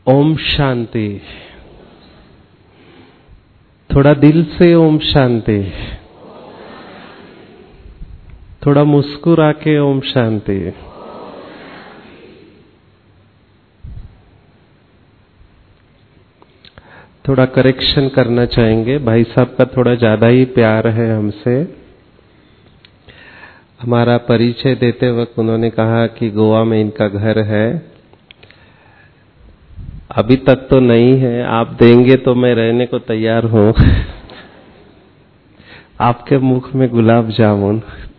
ओम शांति। थोड़ा दिल से ओम शांति, थोड़ा मुस्कुरा के ओम शांति। थोड़ा करेक्शन करना चाहेंगे, भाई साहब का थोड़ा ज्यादा ही प्यार है हमसे। हमारा परिचय देते वक्त उन्होंने कहा कि गोवा में इनका घर है। अभी तक तो नहीं है, आप देंगे तो मैं रहने को तैयार हूं। आपके मुख में गुलाब जामुन।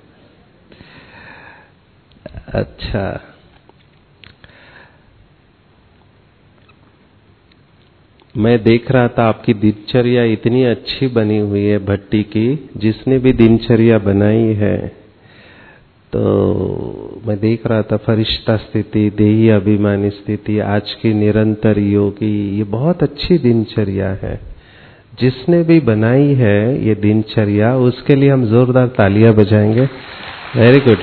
अच्छा, मैं देख रहा था आपकी दिनचर्या इतनी अच्छी बनी हुई है भट्टी की। जिसने भी दिनचर्या बनाई है तो मैं देख रहा था, फरिश्ता स्थिति, देही अभिमानी स्थिति, आज की निरंतर योगी, ये बहुत अच्छी दिनचर्या है। जिसने भी बनाई है ये दिनचर्या, उसके लिए हम जोरदार तालियां बजाएंगे। Very good.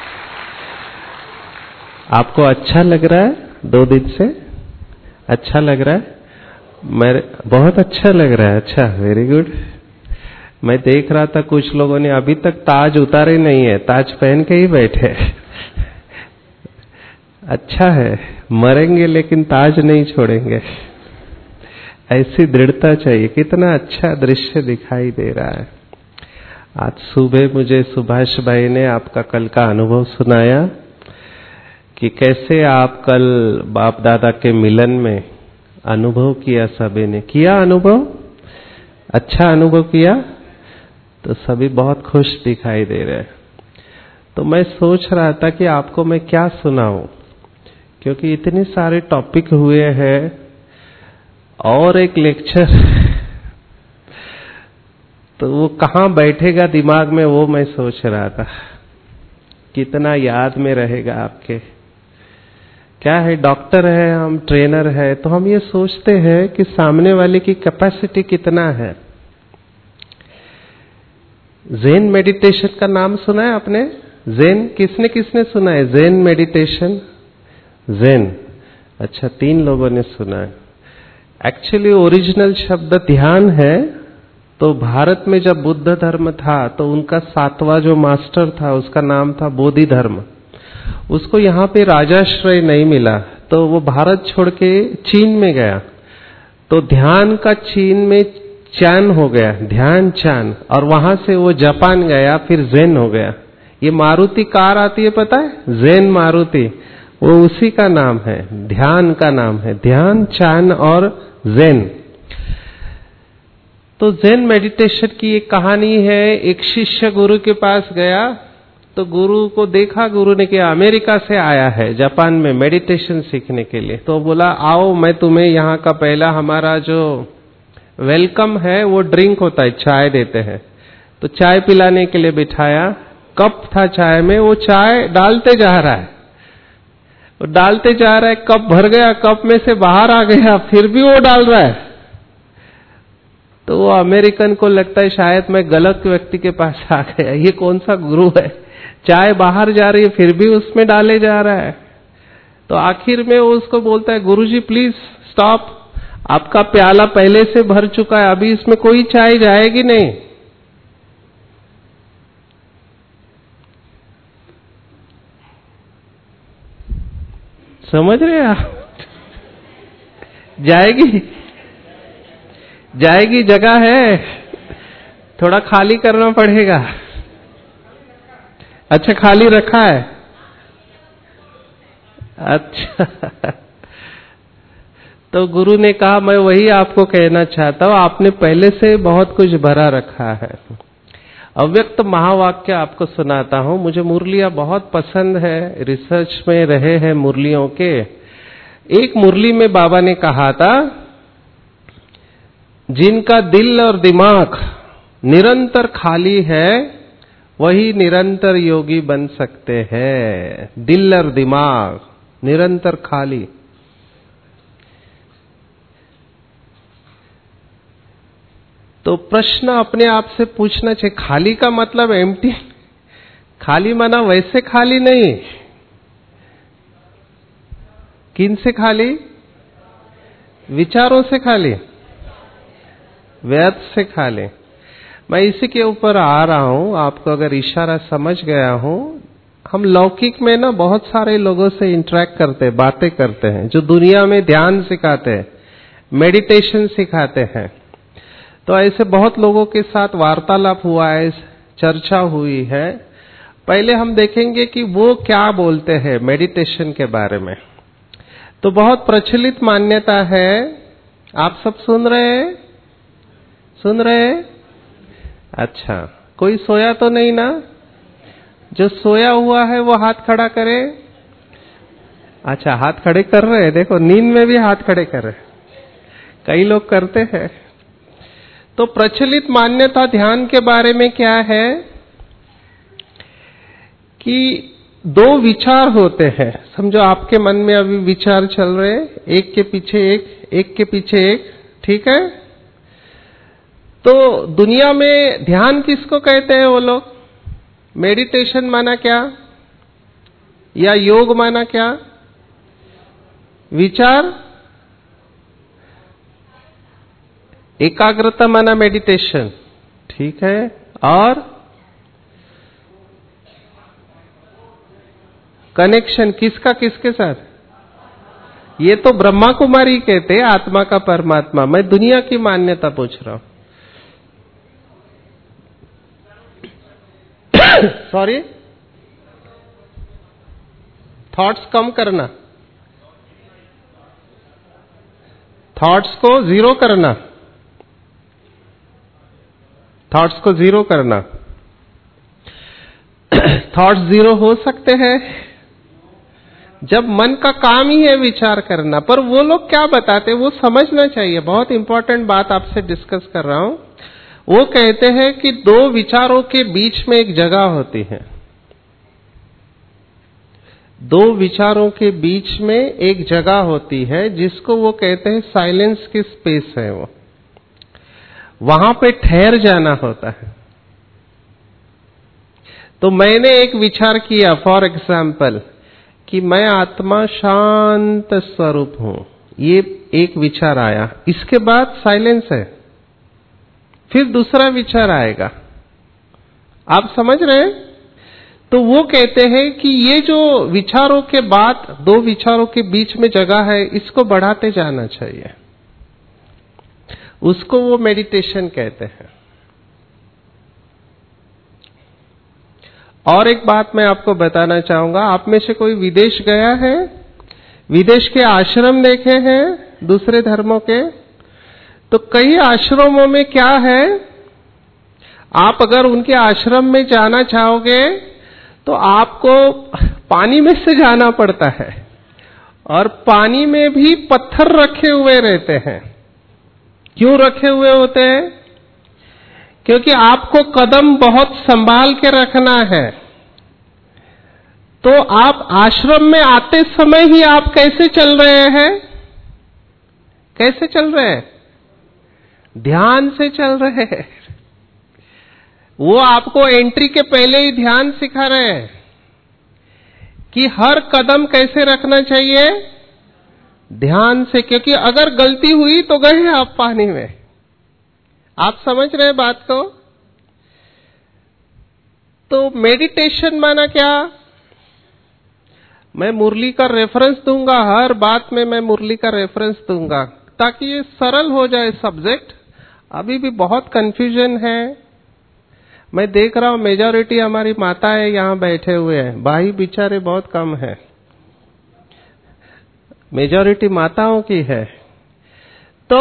आपको अच्छा लग रहा है? 2 दिन से अच्छा लग रहा है? मेरे बहुत अच्छा लग रहा है। अच्छा, वेरी गुड। मैं देख रहा था कुछ लोगों ने अभी तक ताज उतारे नहीं है, ताज पहन के ही बैठे। अच्छा है, मरेंगे लेकिन ताज नहीं छोड़ेंगे। ऐसी दृढ़ता चाहिए। कितना अच्छा दृश्य दिखाई दे रहा है। आज सुबह मुझे सुभाष भाई ने आपका कल का अनुभव सुनाया कि कैसे आप कल बाप दादा के मिलन में अनुभव किया। सभी ने किया अनुभव, अच्छा अनुभव किया, तो सभी बहुत खुश दिखाई दे रहे हैं। तो मैं सोच रहा था कि आपको मैं क्या सुनाऊं, क्योंकि इतने सारे टॉपिक हुए हैं और एक लेक्चर तो वो कहाँ बैठेगा दिमाग में, वो मैं सोच रहा था। कितना याद में रहेगा आपके। क्या है, डॉक्टर है हम, ट्रेनर है, तो हम ये सोचते हैं कि सामने वाले की कैपेसिटी कितना है। ज़ेन मेडिटेशन का नाम सुना है आपने? ज़ेन किसने किसने सुना है? Zen meditation, zen. अच्छा, 3 लोगों ने सुना है। एक्चुअली ओरिजिनल शब्द ध्यान है। तो भारत में जब बुद्ध धर्म था तो उनका 7वां जो मास्टर था उसका नाम था बोधि धर्म। उसको यहाँ पे राजाश्रय नहीं मिला तो वो भारत छोड़ के चीन में गया। तो ध्यान का चीन में चान हो गया, ध्यान चान, और वहां से वो जापान गया, फिर ज़ेन हो गया। ये मारुति कार आती है पता है, ज़ेन मारुति, वो उसी का नाम है, ध्यान का नाम है, ध्यान चान और ज़ेन। तो ज़ेन मेडिटेशन की एक कहानी है। एक शिष्य गुरु के पास गया तो गुरु को देखा, गुरु ने कहा अमेरिका से आया है जापान में मेडिटेशन सीखने के लिए। तो बोला आओ, मैं तुम्हें यहाँ का पहला हमारा जो वेलकम है वो ड्रिंक होता है, चाय देते हैं। तो चाय पिलाने के लिए बिठाया। कप था चाय में, वो चाय डालते जा रहा है, वो डालते जा रहा है, कप भर गया, कप में से बाहर आ गया, फिर भी वो डाल रहा है। तो वो अमेरिकन को लगता है शायद मैं गलत व्यक्ति के पास आ गया, ये कौन सा गुरु है, चाय बाहर जा रही है फिर भी उसमें डाले जा रहा है। तो आखिर में वो उसको बोलता है गुरुजी प्लीज स्टॉप, आपका प्याला पहले से भर चुका है, अभी इसमें कोई चाय जाएगी नहीं। समझ रहे आप? जाएगी, जाएगी, जगह है, थोड़ा खाली करना पड़ेगा। अच्छा, खाली रखा है। अच्छा। तो गुरु ने कहा मैं वही आपको कहना चाहता हूं, आपने पहले से बहुत कुछ भरा रखा है। अव्यक्त महावाक्य आपको सुनाता हूं। मुझे मुरलियां बहुत पसंद है, रिसर्च में रहे हैं मुरलियों के। एक मुरली में बाबा ने कहा था, जिनका दिल और दिमाग निरंतर खाली है वही निरंतर योगी बन सकते हैं। दिल और दिमाग निरंतर खाली। तो प्रश्न अपने आप से पूछना चाहिए, खाली का मतलब एम्प्टी, खाली माना वैसे खाली नहीं। किन से खाली? विचारों से खाली, व्यर्थ से खाली। मैं इसी के ऊपर आ रहा हूं, आपको अगर इशारा समझ गया हूं। हम लौकिक में ना बहुत सारे लोगों से इंटरेक्ट करते हैं, बातें करते हैं, जो दुनिया में ध्यान सिखाते हैं, मेडिटेशन सिखाते हैं। तो ऐसे बहुत लोगों के साथ वार्तालाप हुआ है, चर्चा हुई है। पहले हम देखेंगे कि वो क्या बोलते हैं मेडिटेशन के बारे में। तो बहुत प्रचलित मान्यता है, आप सब सुन रहे हैं? सुन रहे हैं? अच्छा, कोई सोया तो नहीं ना? जो सोया हुआ है वो हाथ खड़ा करे। अच्छा, हाथ खड़े कर रहे हैं, देखो नींद में भी हाथ खड़े कर रहे हैं, कई लोग करते हैं। तो प्रचलित मान्यता ध्यान के बारे में क्या है कि दो विचार होते हैं। समझो आपके मन में अभी विचार चल रहे हैं, एक के पीछे एक, एक के पीछे एक, ठीक है? तो दुनिया में ध्यान किसको कहते हैं वो लोग? मेडिटेशन माना क्या, या योग माना क्या? विचार, एकाग्रता माना मेडिटेशन, ठीक है? और कनेक्शन किसका किसके साथ? ये तो ब्रह्मा कुमारी कहते हैं, आत्मा का परमात्मा। मैं दुनिया की मान्यता पूछ रहा हूं। सॉरी, थॉट्स कम करना, थॉट्स को जीरो करना, थॉट्स को जीरो करना। थॉट्स जीरो हो सकते हैं जब मन का काम ही है विचार करना। पर वो लोग क्या बताते हैं वो समझना चाहिए। बहुत इंपॉर्टेंट बात आपसे डिस्कस कर रहा हूं। वो कहते हैं कि दो विचारों के बीच में एक जगह होती है। दो विचारों के बीच में एक जगह होती है जिसको वो कहते हैं साइलेंस की स्पेस है। वो वहां पे ठहर जाना होता है। तो मैंने एक विचार किया, फॉर एग्जाम्पल, कि मैं आत्मा शांत स्वरूप हूं, ये एक विचार आया। इसके बाद साइलेंस है, फिर दूसरा विचार आएगा। आप समझ रहे हैं? तो वो कहते हैं कि ये जो विचारों के बाद दो विचारों के बीच में जगह है, इसको बढ़ाते जाना चाहिए। उसको वो मेडिटेशन कहते हैं। और एक बात मैं आपको बताना चाहूंगा, आप में से कोई विदेश गया है? विदेश के आश्रम देखे हैं दूसरे धर्मों के? तो कई आश्रमों में क्या है, आप अगर उनके आश्रम में जाना चाहोगे तो आपको पानी में से जाना पड़ता है, और पानी में भी पत्थर रखे हुए रहते हैं। क्यों रखे हुए होते हैं? क्योंकि आपको कदम बहुत संभाल के रखना है। तो आप आश्रम में आते समय ही आप कैसे चल रहे हैं? कैसे चल रहे हैं? ध्यान से चल रहे हैं। वो आपको एंट्री के पहले ही ध्यान सिखा रहे हैं कि हर कदम कैसे रखना चाहिए, ध्यान से। क्योंकि अगर गलती हुई तो गए आप पानी में। आप समझ रहे हैं बात को? तो मेडिटेशन माना क्या? मैं मुरली का रेफरेंस दूंगा, हर बात में मैं मुरली का रेफरेंस दूंगा ताकि ये सरल हो जाए सब्जेक्ट। अभी भी बहुत कंफ्यूजन है। मैं देख रहा हूं मेजॉरिटी हमारी माताएं यहां बैठे हुए हैं, भाई बेचारे बहुत कम है। मेजॉरिटी माताओं की है। तो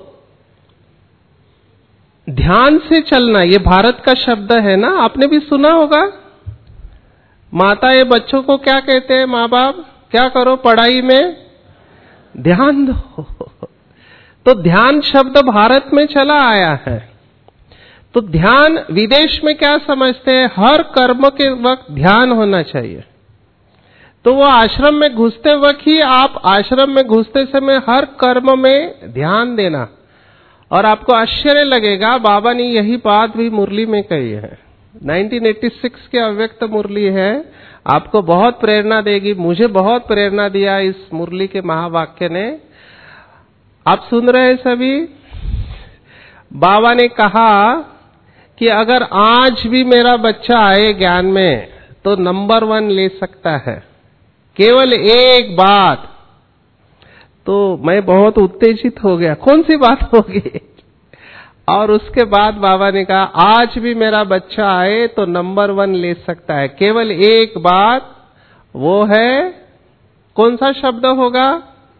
ध्यान से चलना, ये भारत का शब्द है ना, आपने भी सुना होगा। माताएं बच्चों को क्या कहते हैं, माँ बाप, क्या करो पढ़ाई में ध्यान दो। तो ध्यान शब्द भारत में चला आया है। तो ध्यान विदेश में क्या समझते हैं, हर कर्म के वक्त ध्यान होना चाहिए। तो वो आश्रम में घुसते वक्त ही आप आश्रम में घुसते समय हर कर्म में ध्यान देना। और आपको आश्चर्य लगेगा, बाबा ने यही बात भी मुरली में कही है। 1986 के अव्यक्त मुरली है, आपको बहुत प्रेरणा देगी। मुझे बहुत प्रेरणा दिया इस मुरली के महावाक्य ने। आप सुन रहे हैं सभी? बाबा ने कहा कि अगर आज भी मेरा बच्चा आए ज्ञान में तो नंबर 1 ले सकता है, केवल एक बात। तो मैं बहुत उत्तेजित हो गया, कौन सी बात होगी? और उसके बाद बाबा ने कहा आज भी मेरा बच्चा आए तो नंबर 1 ले सकता है, केवल एक बात, वो है कौन सा शब्द होगा?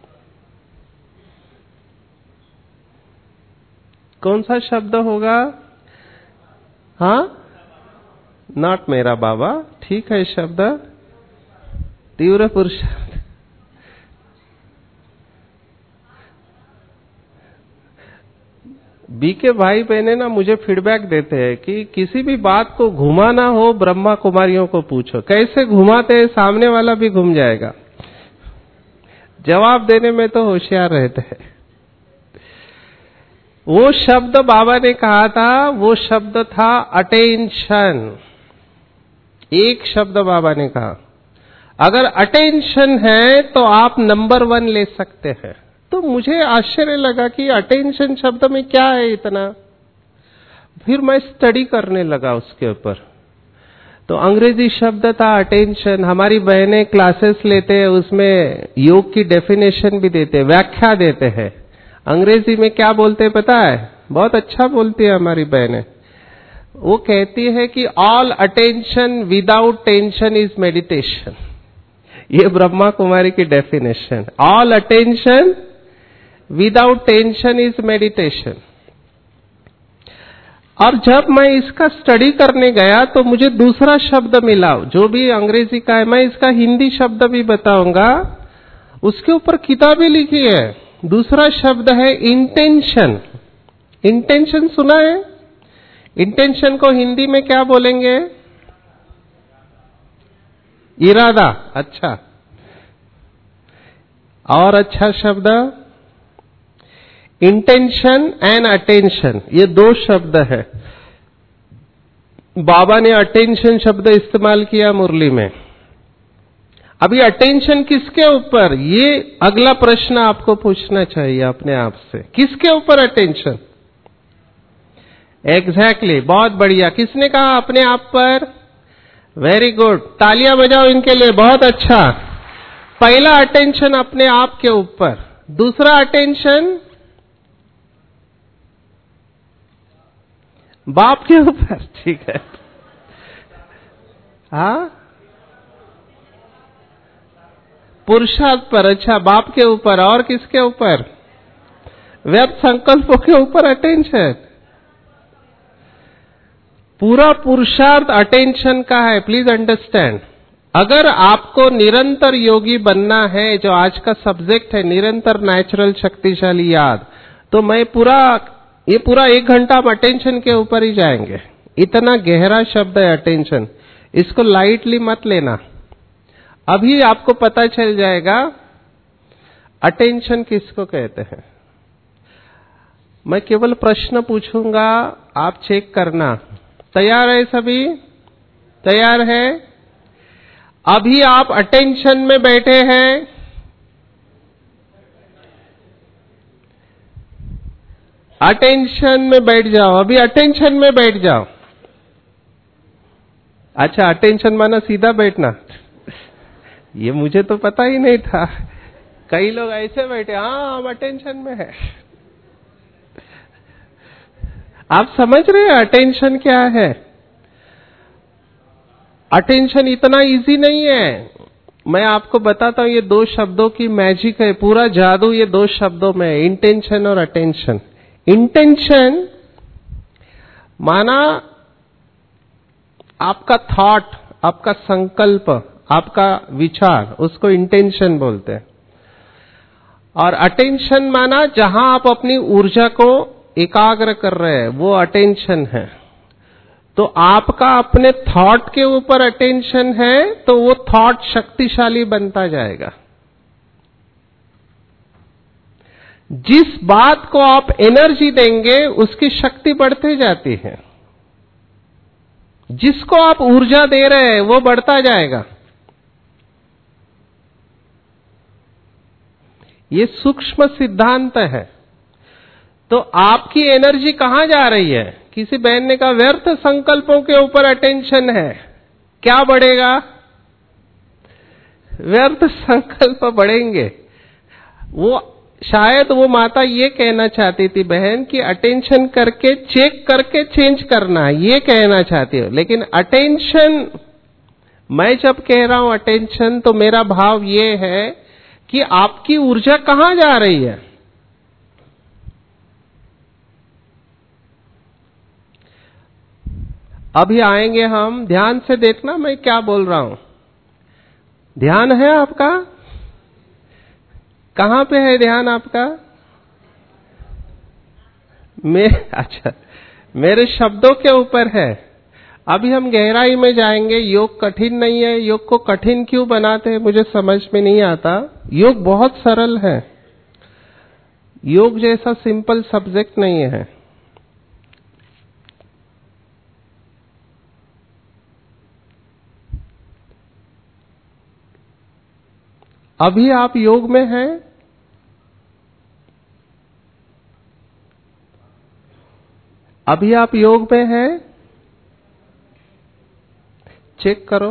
कौन सा शब्द होगा? हाँ, नॉट मेरा बाबा, ठीक है शब्द, तीव्र पुरुषार्थ। बी के भाई बहने ना मुझे फीडबैक देते हैं कि किसी भी बात को घुमाना हो ब्रह्मा कुमारियों को पूछो, कैसे घुमाते हैं, सामने वाला भी घूम जाएगा। जवाब देने में तो होशियार रहते हैं। वो शब्द बाबा ने कहा था, वो शब्द था अटेंशन। एक शब्द बाबा ने कहा, अगर अटेंशन है तो आप नंबर 1 ले सकते हैं। तो मुझे आश्चर्य लगा कि अटेंशन शब्द में क्या है इतना। फिर मैं स्टडी करने लगा उसके ऊपर। तो अंग्रेजी शब्द था अटेंशन। हमारी बहनें क्लासेस लेते हैं, उसमें योग की डेफिनेशन भी देते हैं, व्याख्या देते हैं। अंग्रेजी में क्या बोलते हैं पता है? बहुत अच्छा बोलती है हमारी बहनें। वो कहती है कि all attention without tension is meditation. ये ब्रह्मा कुमारी की definition. All attention without tension is meditation. और जब मैं इसका स्टडी करने गया तो मुझे दूसरा शब्द मिला, जो भी अंग्रेजी का है, मैं इसका हिंदी शब्द भी बताऊंगा। उसके ऊपर किताबें लिखी है। दूसरा शब्द है इंटेंशन। इंटेंशन सुना है? इंटेंशन को हिंदी में क्या बोलेंगे? इरादा। अच्छा, और अच्छा शब्द इंटेंशन एंड अटेंशन, ये 2 शब्द है। बाबा ने अटेंशन शब्द इस्तेमाल किया मुरली में। अभी अटेंशन किसके ऊपर, ये अगला प्रश्न आपको पूछना चाहिए अपने आप से। किसके ऊपर अटेंशन? एग्जैक्टली, बहुत बढ़िया। किसने कहा अपने आप पर? वेरी गुड, तालियां बजाओ इनके लिए, बहुत अच्छा। पहला अटेंशन अपने आप के ऊपर। दूसरा अटेंशन बाप के ऊपर। ठीक है, हाँ, पुरुषार्थ पर। अच्छा, बाप के ऊपर। और किसके ऊपर? व्यर्थ संकल्पों के ऊपर अटेंशन। पूरा पुरुषार्थ अटेंशन का है। प्लीज अंडरस्टैंड, अगर आपको निरंतर योगी बनना है, जो आज का सब्जेक्ट है निरंतर नेचुरल शक्तिशाली याद, तो मैं ये पूरा 1 घंटा हम अटेंशन के ऊपर ही जाएंगे। इतना गहरा शब्द है अटेंशन, इसको लाइटली मत लेना। अभी आपको पता चल जाएगा अटेंशन किसको कहते हैं। मैं केवल प्रश्न पूछूंगा, आप चेक करना। तैयार है सभी? तैयार है? अभी आप अटेंशन में बैठे हैं। अटेंशन में बैठ जाओ, अभी अटेंशन में बैठ जाओ। अच्छा, अटेंशन माना सीधा बैठना? ये मुझे तो पता ही नहीं था। कई लोग ऐसे बैठे, हाँ हम अटेंशन में है। आप समझ रहे हैं अटेंशन क्या है? अटेंशन इतना इजी नहीं है। मैं आपको बताता हूं, ये 2 शब्दों की मैजिक है, पूरा जादू ये 2 शब्दों में है, इंटेंशन और अटेंशन। इंटेंशन माना आपका थॉट, आपका संकल्प, आपका विचार, उसको इंटेंशन बोलते हैं। और अटेंशन माना जहां आप अपनी ऊर्जा को एकाग्र कर रहे हैं, वो अटेंशन है। तो आपका अपने थॉट के ऊपर अटेंशन है तो वो थॉट शक्तिशाली बनता जाएगा। जिस बात को आप एनर्जी देंगे उसकी शक्ति बढ़ती जाती है। जिसको आप ऊर्जा दे रहे हैं वो बढ़ता जाएगा। ये सूक्ष्म सिद्धांत है। तो आपकी एनर्जी कहां जा रही है? किसी बहन ने कहा व्यर्थ संकल्पों के ऊपर अटेंशन है, क्या बढ़ेगा? व्यर्थ संकल्प बढ़ेंगे। वो शायद वो माता ये कहना चाहती थी बहन कि अटेंशन करके चेक करके चेंज करना है, ये कहना चाहती हो। लेकिन अटेंशन, मैं जब कह रहा हूं अटेंशन, तो मेरा भाव ये है कि आपकी ऊर्जा कहां जा रही है। अभी आएंगे हम, ध्यान से देखना मैं क्या बोल रहा हूं। ध्यान है आपका? कहां पे है ध्यान आपका? अच्छा, मेरे शब्दों के ऊपर है। अभी हम गहराई में जाएंगे। योग कठिन नहीं है। योग को कठिन क्यों बनाते हैं मुझे समझ में नहीं आता। योग बहुत सरल है। योग जैसा सिंपल सब्जेक्ट नहीं है। अभी आप योग में हैं? अभी आप योग में हैं? चेक करो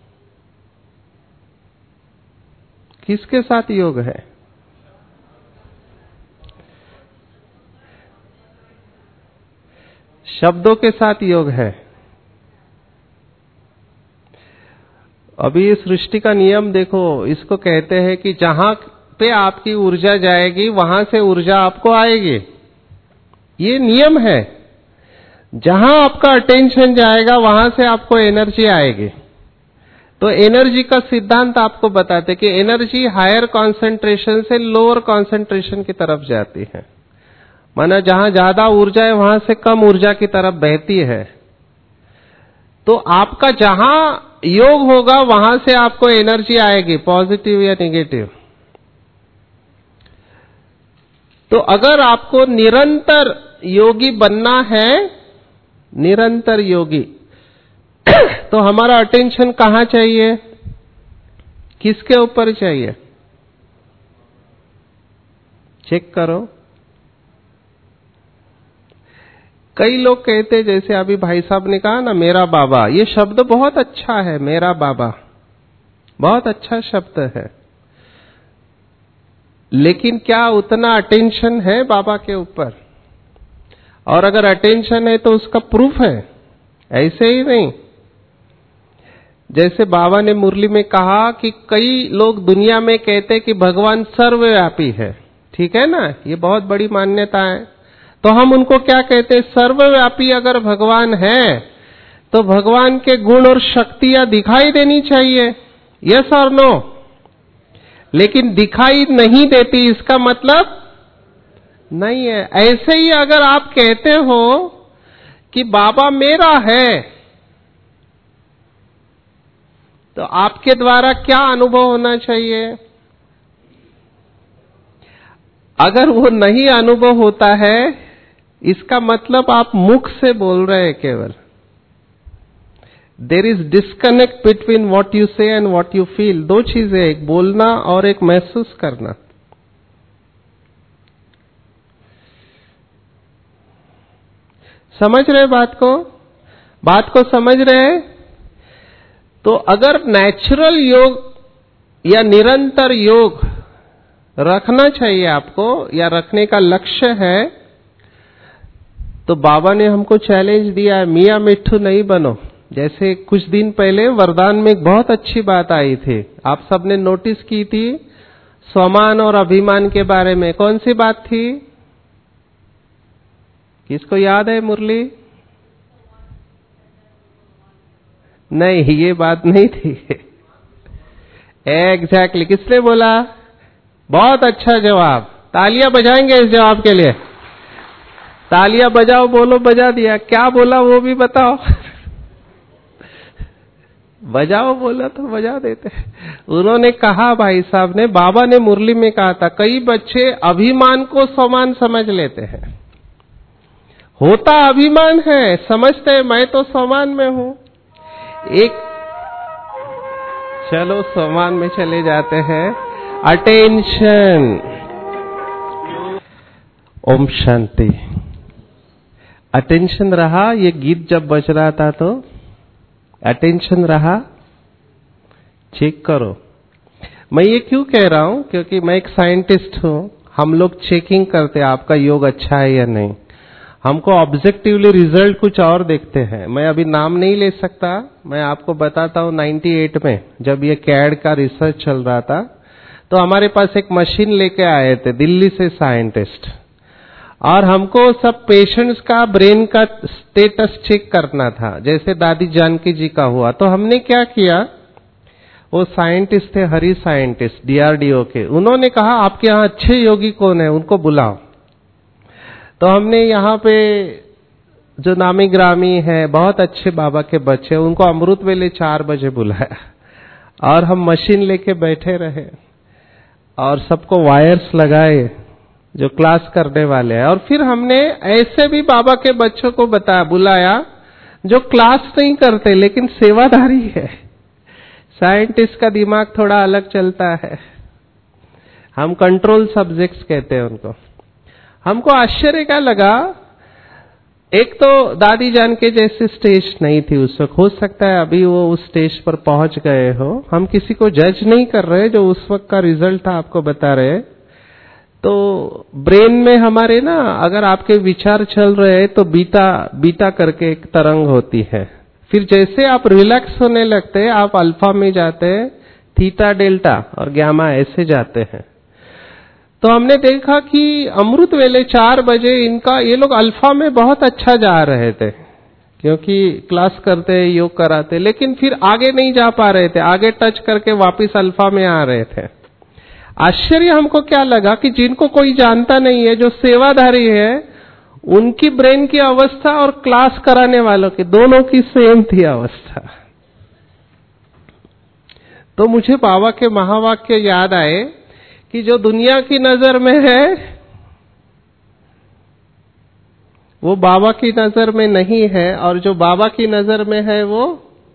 किसके साथ योग है। शब्दों के साथ योग है। अभी इस सृष्टि का नियम देखो, इसको कहते हैं कि जहां पे आपकी ऊर्जा जाएगी वहां से ऊर्जा आपको आएगी। ये नियम है। जहां आपका अटेंशन जाएगा वहां से आपको एनर्जी आएगी। तो एनर्जी का सिद्धांत आपको बताते कि एनर्जी हायर कंसंट्रेशन से लोअर कंसंट्रेशन की तरफ जाती है। माना जहां ज्यादा ऊर्जा है वहां से कम ऊर्जा की तरफ बहती है। तो आपका जहां योग होगा वहां से आपको एनर्जी आएगी, पॉजिटिव या नेगेटिव। तो अगर आपको निरंतर योगी बनना है, निरंतर योगी, तो हमारा अटेंशन कहां चाहिए? किसके ऊपर चाहिए? चेक करो। कई लोग कहते, जैसे अभी भाई साहब ने कहा ना मेरा बाबा, ये शब्द बहुत अच्छा है। मेरा बाबा बहुत अच्छा शब्द है, लेकिन क्या उतना अटेंशन है बाबा के ऊपर? और अगर अटेंशन है तो उसका प्रूफ है, ऐसे ही नहीं। जैसे बाबा ने मुरली में कहा कि कई लोग दुनिया में कहते कि भगवान सर्वव्यापी है, ठीक है ना, ये बहुत बड़ी मान्यता है। तो हम उनको क्या कहते हैं? सर्वव्यापी अगर भगवान है तो भगवान के गुण और शक्तियां दिखाई देनी चाहिए, यस और नो? लेकिन दिखाई नहीं देती, इसका मतलब नहीं है। ऐसे ही अगर आप कहते हो कि बाबा मेरा है, तो आपके द्वारा क्या अनुभव होना चाहिए? अगर वो नहीं अनुभव होता है, इसका मतलब आप मुख से बोल रहे हैं केवल। There is disconnect between what you say and what you feel. दो चीजें, एक बोलना और एक महसूस करना। समझ रहे बात को समझ रहे? तो अगर नेचुरल योग या निरंतर योग रखना चाहिए आपको, या रखने का लक्ष्य है, तो बाबा ने हमको चैलेंज दिया है, मियां मिट्ठू नहीं बनो। जैसे कुछ दिन पहले वरदान में एक बहुत अच्छी बात आई थी, आप सबने नोटिस की थी, स्वमान और अभिमान के बारे में। कौन सी बात थी? किसको याद है मुरली? नहीं, ये बात नहीं थी। एग्जैक्टली, किसने बोला? बहुत अच्छा जवाब। तालियां बजाएंगे इस जवाब के लिए। तालियां बजाओ, बोलो बजा दिया। क्या बोला वो भी बताओ। बजाओ बोला तो बजा देते। उन्होंने कहा, भाई साहब ने, बाबा ने मुरली में कहा था, कई बच्चे अभिमान को समान समझ लेते हैं। होता अभिमान है, समझते हैं मैं तो समान में हूं। एक, चलो समान में चले जाते हैं। अटेंशन, ओम शांति। अटेंशन रहा? ये गीत जब बज रहा था तो अटेंशन रहा? चेक करो। मैं ये क्यों कह रहा हूं? क्योंकि मैं एक साइंटिस्ट हूं। हम लोग चेकिंग करते हैं आपका योग अच्छा है या नहीं। हमको ऑब्जेक्टिवली रिजल्ट कुछ और देखते हैं। मैं अभी नाम नहीं ले सकता, मैं आपको बताता हूं 98 में जब ये कैड का रिसर्च चल रहा था तो हमारे पास एक मशीन लेके आए थे दिल्ली से साइंटिस्ट, और हमको सब पेशेंट्स का ब्रेन का स्टेटस चेक करना था, जैसे दादी जानकी जी का हुआ। तो हमने क्या किया, वो साइंटिस्ट थे, हरी साइंटिस्ट डीआरडीओ के, उन्होंने कहा आपके यहाँ अच्छे योगी कौन है उनको बुलाओ। तो हमने यहाँ पे जो नामी ग्रामी है बहुत अच्छे बाबा के बच्चे, उनको अमृत वेले 4 बजे बुलाया और हम मशीन लेके बैठे रहे और सबको वायर्स लगाए जो क्लास करने वाले हैं। और फिर हमने ऐसे भी बाबा के बच्चों को बुलाया जो क्लास नहीं करते लेकिन सेवादारी है। साइंटिस्ट का दिमाग थोड़ा अलग चलता है, हम कंट्रोल सब्जेक्ट्स कहते हैं उनको। हमको आश्चर्य क्या लगा, एक तो दादी जान के जैसे स्टेज नहीं थी उस वक्त, हो सकता है अभी वो उस स्टेज पर पहुंच गए हो। हम किसी को जज नहीं कर रहे, जो उस वक्त का रिजल्ट था आपको बता रहे। तो ब्रेन में हमारे ना अगर आपके विचार चल रहे हैं तो बीटा करके एक तरंग होती है, फिर जैसे आप रिलैक्स होने लगते हैं आप अल्फा में जाते हैं, थीटा डेल्टा और गामा ऐसे जाते हैं। तो हमने देखा कि अमृत वेले 4 बजे इनका ये लोग अल्फा में बहुत अच्छा जा रहे थे क्योंकि क्लास करते योग कराते, लेकिन फिर आगे नहीं जा पा रहे थे, आगे टच करके वापस अल्फा में आ रहे थे। आश्चर्य हमको क्या लगा कि जिनको कोई जानता नहीं है, जो सेवाधारी है, उनकी ब्रेन की अवस्था और क्लास कराने वालों की दोनों की सेम थी अवस्था। तो मुझे बाबा के महावाक्य याद आए कि जो दुनिया की नजर में है वो बाबा की नजर में नहीं है, और जो बाबा की नजर में है वो।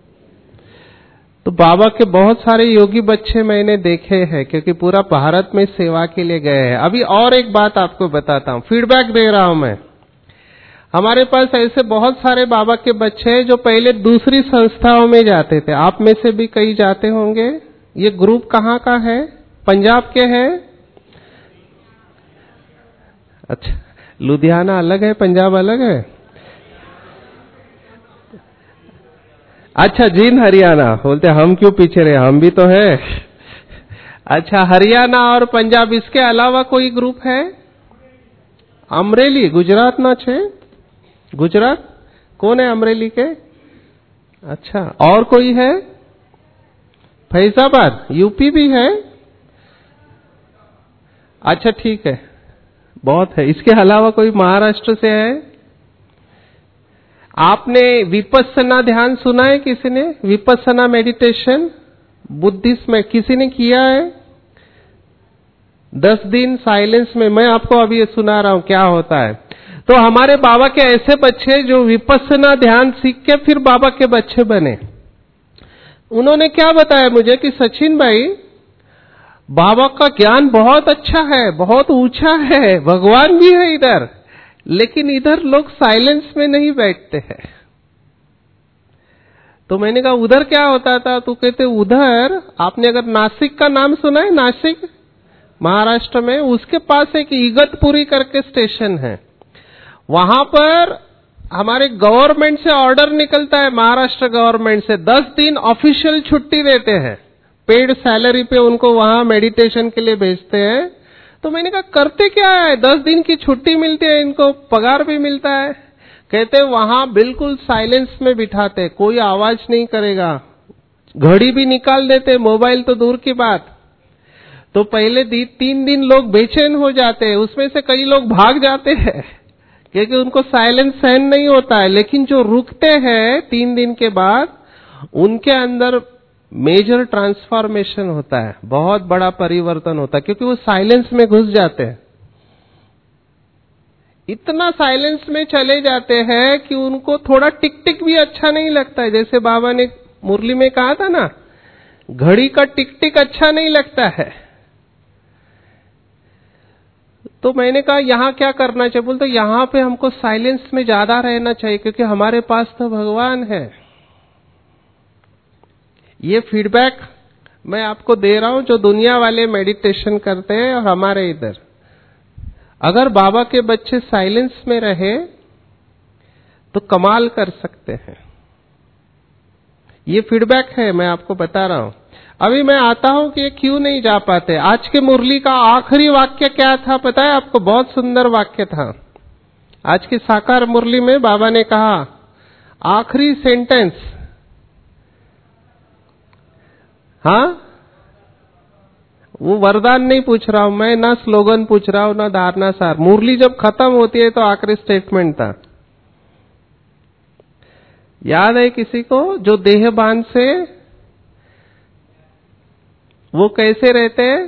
तो बाबा के बहुत सारे योगी बच्चे मैंने देखे हैं क्योंकि पूरा भारत में सेवा के लिए गए हैं। अभी और एक बात आपको बताता हूं, फीडबैक दे रहा हूं मैं। हमारे पास ऐसे बहुत सारे बाबा के बच्चे हैं जो पहले दूसरी संस्थाओं में जाते थे, आप में से भी कई जाते होंगे। ये ग्रुप कहाँ का है? पंजाब के हैं? अच्छा, लुधियाना अलग है, पंजाब अलग है? अच्छा, जींद हरियाणा बोलते, हम क्यों पीछे रहे, हम भी तो है। अच्छा, हरियाणा और पंजाब, इसके अलावा कोई ग्रुप है? अमरेली गुजरात ना छे? गुजरात कौन है अमरेली के? अच्छा, और कोई है? फैजाबाद यूपी भी है? अच्छा ठीक है, बहुत है। इसके अलावा कोई महाराष्ट्र से है? आपने विपस्सना ध्यान सुना है किसी ने? विपस्सना मेडिटेशन बुद्धिस्ट में किसी ने किया है? 10 दिन साइलेंस में। मैं आपको अभी ये सुना रहा हूं क्या होता है। तो हमारे बाबा के ऐसे बच्चे जो विपस्सना ध्यान सीख के फिर बाबा के बच्चे बने, उन्होंने क्या बताया मुझे कि सचिन भाई, बाबा का ज्ञान बहुत अच्छा है, बहुत ऊंचा है, भगवान भी है इधर, लेकिन इधर लोग साइलेंस में नहीं बैठते हैं। तो मैंने कहा उधर क्या होता था? तो कहते उधर, आपने अगर नासिक का नाम सुना है, नासिक महाराष्ट्र में, उसके पास एक इगतपुरी करके स्टेशन है। वहां पर हमारे गवर्नमेंट से ऑर्डर निकलता है, महाराष्ट्र गवर्नमेंट से 10 दिन ऑफिशियल छुट्टी देते हैं, पेड सैलरी पे उनको वहां मेडिटेशन के लिए भेजते हैं। तो मैंने कहा करते क्या है, 10 दिन की छुट्टी मिलती है, इनको पगार भी मिलता है। कहते वहां बिल्कुल साइलेंस में बिठाते, कोई आवाज नहीं करेगा, घड़ी भी निकाल देते, मोबाइल तो दूर की बात। तो पहले 3 दिन लोग बेचैन हो जाते हैं, उसमें से कई लोग भाग जाते हैं क्योंकि उनको साइलेंस सहन नहीं होता है। लेकिन जो रुकते हैं 3 दिन के बाद, उनके अंदर मेजर ट्रांसफॉर्मेशन होता है, बहुत बड़ा परिवर्तन होता है, क्योंकि वो साइलेंस में घुस जाते हैं। इतना साइलेंस में चले जाते हैं कि उनको थोड़ा टिक टिक भी अच्छा नहीं लगता है। जैसे बाबा ने मुरली में कहा था ना, घड़ी का टिक टिक अच्छा नहीं लगता है। तो मैंने कहा यहाँ क्या करना चाहिए? बोलते यहाँ पे हमको साइलेंस में ज्यादा रहना चाहिए, क्योंकि हमारे पास तो भगवान है। ये फीडबैक मैं आपको दे रहा हूं, जो दुनिया वाले मेडिटेशन करते हैं और हमारे इधर। अगर बाबा के बच्चे साइलेंस में रहे तो कमाल कर सकते हैं। ये फीडबैक है, मैं आपको बता रहा हूं। अभी मैं आता हूं कि ये क्यों नहीं जा पाते। आज के मुरली का आखिरी वाक्य क्या था पता है आपको? बहुत सुंदर वाक्य था। आज की साकार मुरली में बाबा ने कहा, आखिरी सेंटेंस, हाँ, वो वरदान नहीं पूछ रहा हूं मैं, ना स्लोगन पूछ रहा हूं, ना धारणा सार। मुरली जब खत्म होती है तो आखिरी स्टेटमेंट था, याद है किसी को? जो देहबान से वो कैसे रहते हैं?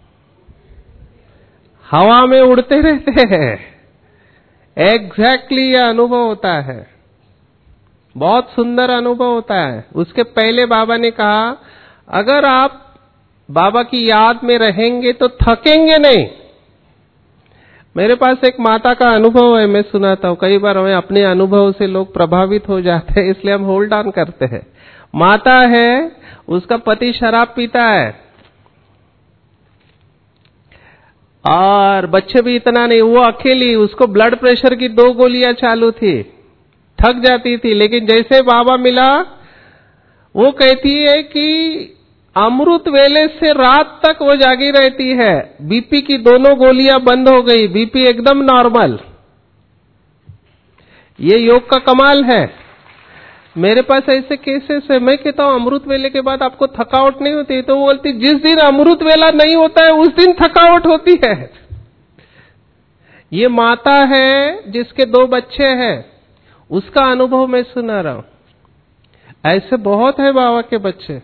हवा में उड़ते रहते हैं। एग्जैक्टली यह अनुभव होता है, बहुत सुंदर अनुभव होता है। उसके पहले बाबा ने कहा, अगर आप बाबा की याद में रहेंगे तो थकेंगे नहीं। मेरे पास एक माता का अनुभव है, मैं सुनाता हूं। कई बार हमें अपने अनुभव से लोग प्रभावित हो जाते हैं, इसलिए हम होल्ड ऑन करते हैं। माता है, उसका पति शराब पीता है और बच्चे भी इतना नहीं, वो अकेली, उसको ब्लड प्रेशर की 2 गोलियां चालू थी, थक जाती थी। लेकिन जैसे बाबा मिला, वो कहती है कि अमृत वेले से रात तक वो जागी रहती है। बीपी की 2 गोलियां बंद हो गई, बीपी एकदम नॉर्मल। ये योग का कमाल है। मेरे पास ऐसे केसेस है। मैं कहता हूं अमृत वेले के बाद आपको थकावट नहीं होती? तो वो बोलती, जिस दिन अमृत वेला नहीं होता है उस दिन थकावट होती है। ये माता है जिसके 2 बच्चे हैं, उसका अनुभव मैं सुना रहा हूं। ऐसे बहुत है बाबा के बच्चे।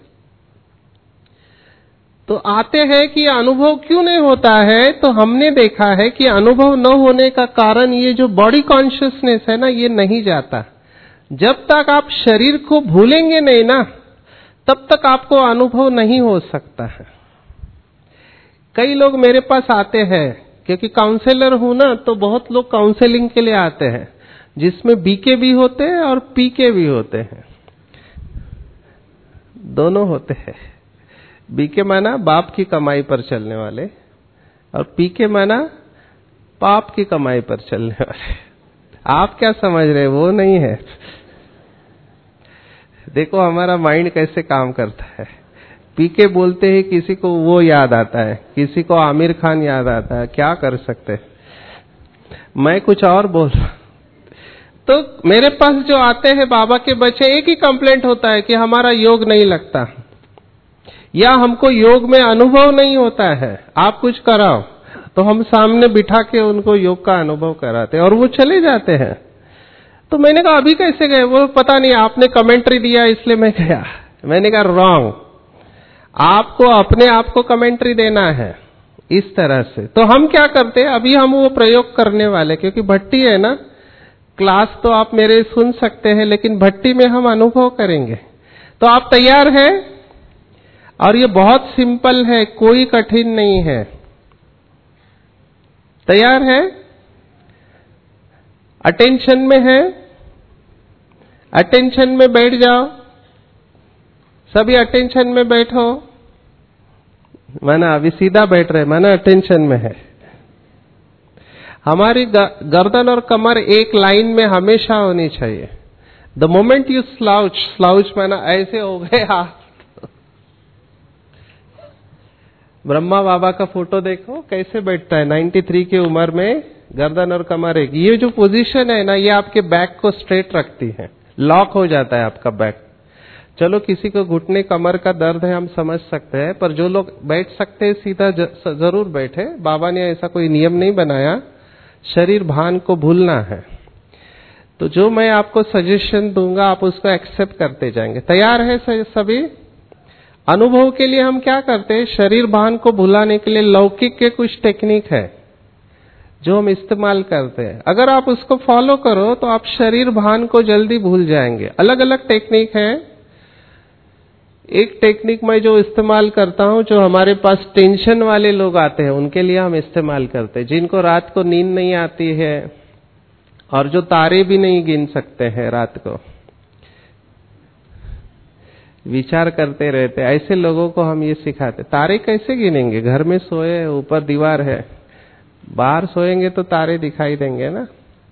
तो आते हैं कि अनुभव क्यों नहीं होता है? तो हमने देखा है कि अनुभव न होने का कारण ये जो बॉडी कॉन्शियसनेस है ना, ये नहीं जाता। जब तक आप शरीर को भूलेंगे नहीं ना, तब तक आपको अनुभव नहीं हो सकता है। कई लोग मेरे पास आते हैं, क्योंकि काउंसलर हूं ना, तो बहुत लोग काउंसलिंग के लिए आते हैं, जिसमें बीके भी होते हैं और पीके भी होते हैं, दोनों होते हैं। बीके माना बाप की कमाई पर चलने वाले, और पीके माना पाप की कमाई पर चलने वाले। आप क्या समझ रहे? वो नहीं है। देखो हमारा माइंड कैसे काम करता है। पीके बोलते ही किसी को वो याद आता है, किसी को आमिर खान याद आता है। क्या कर सकते हैं? मैं कुछ और बोल रहा। तो मेरे पास जो आते हैं बाबा के बच्चे, एक ही कंप्लेंट होता है कि हमारा योग नहीं लगता, या हमको योग में अनुभव नहीं होता है। आप कुछ कराओ तो हम सामने बिठा के उनको योग का अनुभव कराते हैं और वो चले जाते हैं। तो मैंने कहा अभी कैसे गए? वो पता नहीं, आपने कमेंट्री दिया इसलिए मैं गया। मैंने कहा रॉन्ग, आपको अपने आप को कमेंट्री देना है इस तरह से। तो हम क्या करते हैं, अभी हम वो प्रयोग करने वाले, क्योंकि भट्टी है ना, क्लास तो आप मेरे सुन सकते हैं, लेकिन भट्टी में हम अनुभव करेंगे। तो आप तैयार हैं? और ये बहुत सिंपल है, कोई कठिन नहीं है। तैयार है? अटेंशन में है? अटेंशन में बैठ जाओ, सभी अटेंशन में बैठो। माना अभी सीधा बैठ रहे, माना अटेंशन में है। हमारी गर्दन और कमर एक लाइन में हमेशा होनी चाहिए। The moment you slouch, slouch माना ऐसे हो गए हाथ। ब्रह्मा बाबा का फोटो देखो कैसे बैठता है, 93 की उम्र में, गर्दन और कमर एक। ये जो पोजीशन है ना, ये आपके बैक को स्ट्रेट रखती है, लॉक हो जाता है आपका बैक। चलो किसी को घुटने कमर का दर्द है, हम समझ सकते हैं, पर जो लोग बैठ सकते हैं सीधा जरूर बैठे। बाबा ने ऐसा कोई नियम नहीं बनाया, शरीर भान को भूलना है। तो जो मैं आपको सजेशन दूंगा आप उसको एक्सेप्ट करते जाएंगे। तैयार है सभी? अनुभव के लिए हम क्या करते हैं, शरीर भान को भुलाने के लिए लौकिक के कुछ टेक्निक है जो हम इस्तेमाल करते हैं। अगर आप उसको फॉलो करो तो आप शरीर भान को जल्दी भूल जाएंगे। अलग अलग टेक्निक है। एक टेक्निक मैं जो इस्तेमाल करता हूं, जो हमारे पास टेंशन वाले लोग आते हैं उनके लिए हम इस्तेमाल करते हैं, जिनको रात को नींद नहीं आती है और जो तारे भी नहीं गिन सकते हैं, रात को विचार करते रहते, ऐसे लोगों को हम ये सिखाते। तारे कैसे गिनेंगे? घर में सोए, ऊपर दीवार है, बाहर सोएंगे तो तारे दिखाई देंगे ना।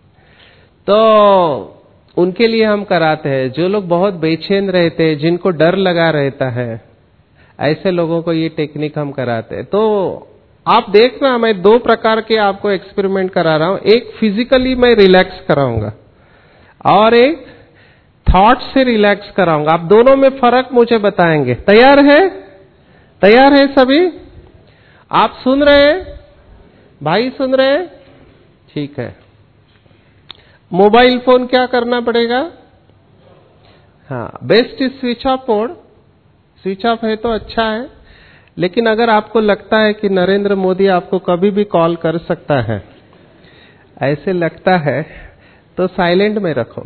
तो उनके लिए हम कराते हैं। जो लोग बहुत बेचैन रहते हैं, जिनको डर लगा रहता है, ऐसे लोगों को ये टेक्निक हम कराते हैं। तो आप देखना, मैं 2 प्रकार के आपको एक्सपेरिमेंट करा रहा हूं। एक फिजिकली मैं रिलैक्स कराऊंगा और एक थॉट से रिलैक्स कराऊंगा। आप दोनों में फर्क मुझे बताएंगे। तैयार है? तैयार है सभी? आप सुन रहे हैं? भाई सुन रहे हैं? ठीक है। मोबाइल फोन क्या करना पड़ेगा? हाँ, best is switch off mode. Switch off है तो अच्छा है, लेकिन अगर आपको लगता है कि नरेंद्र मोदी आपको कभी भी कॉल कर सकता है, ऐसे लगता है, तो साइलेंट में रखो।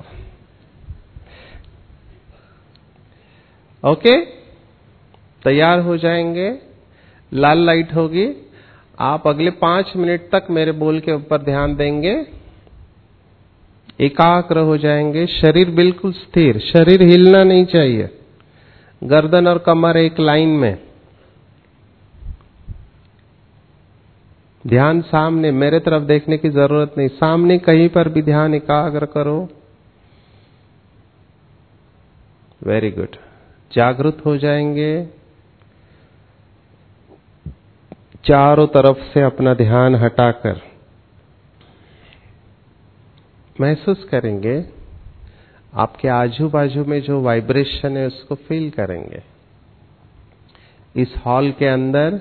ओके? तैयार हो जाएंगे, लाल लाइट होगी, आप अगले 5 मिनट तक मेरे बोल के ऊपर ध्यान देंगे, एकाग्र हो जाएंगे, शरीर बिल्कुल स्थिर, शरीर हिलना नहीं चाहिए, गर्दन और कमर एक लाइन में, ध्यान सामने, मेरे तरफ देखने की जरूरत नहीं, सामने कहीं पर भी ध्यान एकाग्र करो। Very good. जागृत हो जाएंगे, चारों तरफ से अपना ध्यान हटाकर महसूस करेंगे, आपके आजू बाजू में जो वाइब्रेशन है उसको फील करेंगे। इस हॉल के अंदर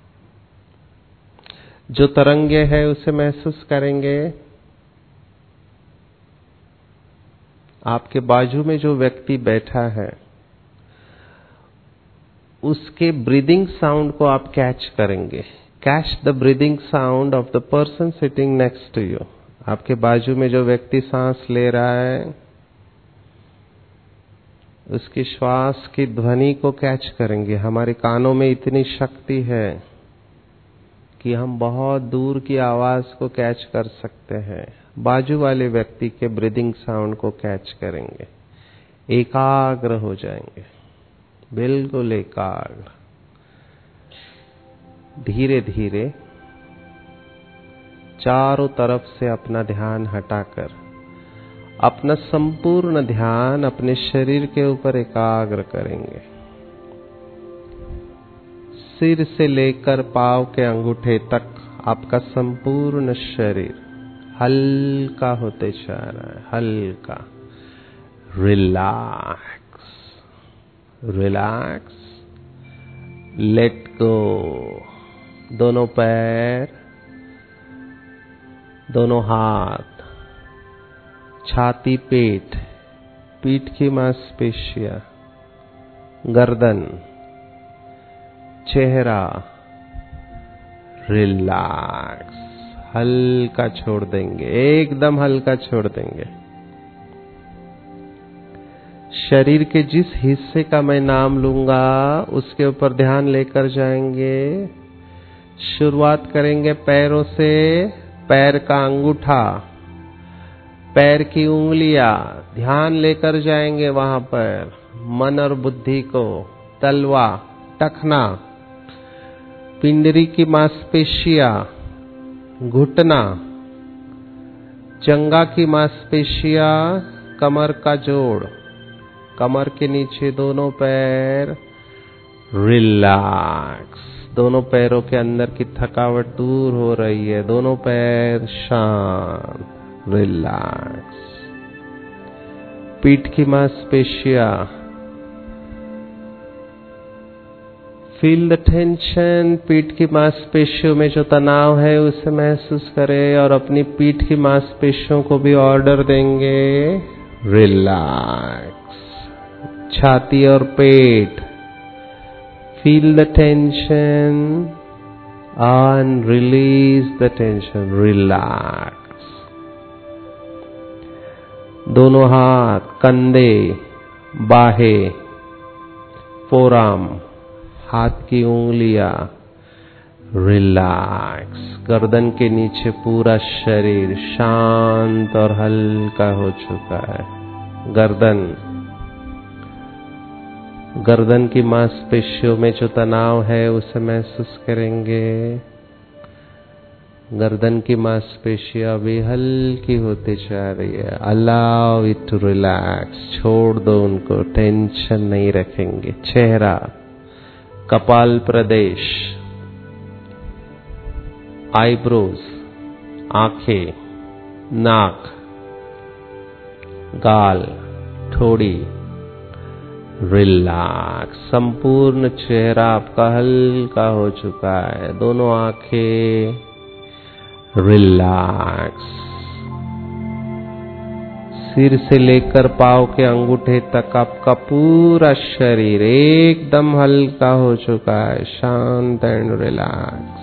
जो तरंगे है उसे महसूस करेंगे। आपके बाजू में जो व्यक्ति बैठा है उसके ब्रीदिंग साउंड को आप कैच करेंगे। Catch the breathing sound of the person sitting next to you. आपके बाजू में जो व्यक्ति सांस ले रहा है उसकी श्वास की ध्वनि को कैच करेंगे। हमारे कानों में इतनी शक्ति है कि हम बहुत दूर की आवाज को कैच कर सकते हैं। बाजू वाले व्यक्ति के ब्रीदिंग साउंड को कैच करेंगे, एकाग्र हो जाएंगे, बिल्कुल एकाग्र। धीरे धीरे चारों तरफ से अपना ध्यान हटाकर अपना संपूर्ण ध्यान अपने शरीर के ऊपर एकाग्र करेंगे। सिर से लेकर पांव के अंगूठे तक आपका संपूर्ण शरीर हल्का होते जा रहा है, हल्का। Relax, relax, let go. दोनों पैर, दोनों हाथ, छाती, पेट, पीठ की मांसपेशियां, गर्दन, चेहरा, रिलैक्स, हल्का छोड़ देंगे, एकदम हल्का छोड़ देंगे। शरीर के जिस हिस्से का मैं नाम लूंगा उसके ऊपर ध्यान लेकर जाएंगे। शुरुआत करेंगे पैरों से। पैर का अंगूठा, पैर की उंगलियां, ध्यान लेकर जाएंगे वहां पर। मन और बुद्धि को, तलवा, टखना, पिंडरी की मांसपेशियां, घुटना, जंघा की मांसपेशियां, कमर का जोड़, कमर के नीचे दोनों पैर, रिलैक्स। दोनों पैरों के अंदर की थकावट दूर हो रही है, दोनों पैर शांत, रिलैक्स। पीठ की मांसपेशियां, फील द टेंशन। पीठ की मांसपेशियों में जो तनाव है उसे महसूस करें और अपनी पीठ की मांसपेशियों को भी ऑर्डर देंगे, रिलैक्स। छाती और पेट, feel the tension and release the tension, relax. दोनों हाथ, कंधे, बाहें, फोराम, हाथ की उंगलियां, रिलैक्स। गर्दन के नीचे पूरा शरीर शांत और हल्का हो चुका है। गर्दन की मांसपेशियों में जो तनाव है उसे महसूस करेंगे। गर्दन की मांसपेशियां भी हल्की होती जा रही है। अलाउ इट टू रिलैक्स, छोड़ दो उनको, टेंशन नहीं रखेंगे। चेहरा, कपाल प्रदेश, आईब्रोज, आंखें, नाक, गाल, ठोड़ी, रिलैक्स। संपूर्ण चेहरा आपका हल्का हो चुका है। दोनों आंखें, रिलैक्स। सिर से लेकर पांव के अंगूठे तक आपका पूरा शरीर एकदम हल्का हो चुका है, शांत एंड रिलैक्स।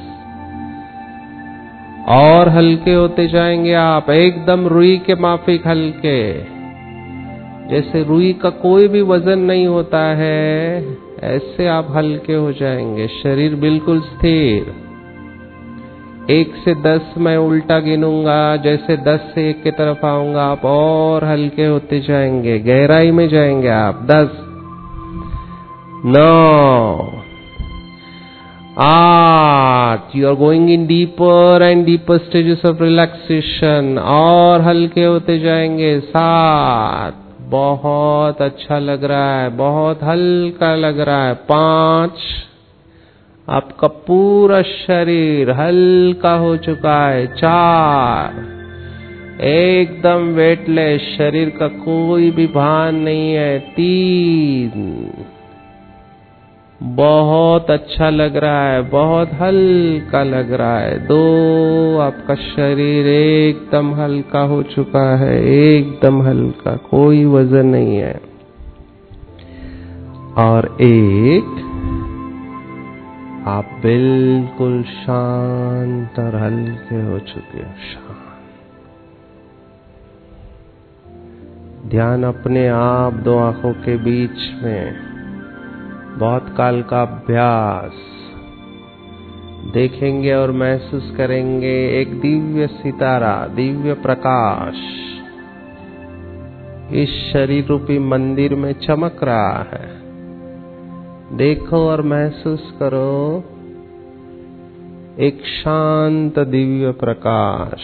और हल्के होते जाएंगे आप, एकदम रुई के माफिक हल्के। जैसे रुई का कोई भी वजन नहीं होता है, ऐसे आप हल्के हो जाएंगे। शरीर बिल्कुल स्थिर। 1 से 10 मैं उल्टा गिनूंगा, जैसे 10 से 1 की तरफ आऊंगा आप और हल्के होते जाएंगे, गहराई में जाएंगे आप। 10, 9, 8, you are going in deeper and deeper stages of relaxation, और हल्के होते जाएंगे। 7, बहुत अच्छा लग रहा है, बहुत हल्का लग रहा है। 5, आपका पूरा शरीर हल्का हो चुका है। 4, एकदम वेटलेस, शरीर का कोई भी भान नहीं है। 3, बहुत अच्छा लग रहा है, बहुत हल्का लग रहा है। 2, आपका शरीर एकदम हल्का हो चुका है, एकदम हल्का, कोई वजन नहीं है। और 1, आप बिल्कुल शांत और हल्के हो चुके हो। शांत। ध्यान अपने आप 2 आंखों के बीच में, बहुत काल का अभ्यास। देखेंगे और महसूस करेंगे एक दिव्य सितारा, दिव्य प्रकाश इस शरीर रूपी मंदिर में चमक रहा है। देखो और महसूस करो एक शांत दिव्य प्रकाश,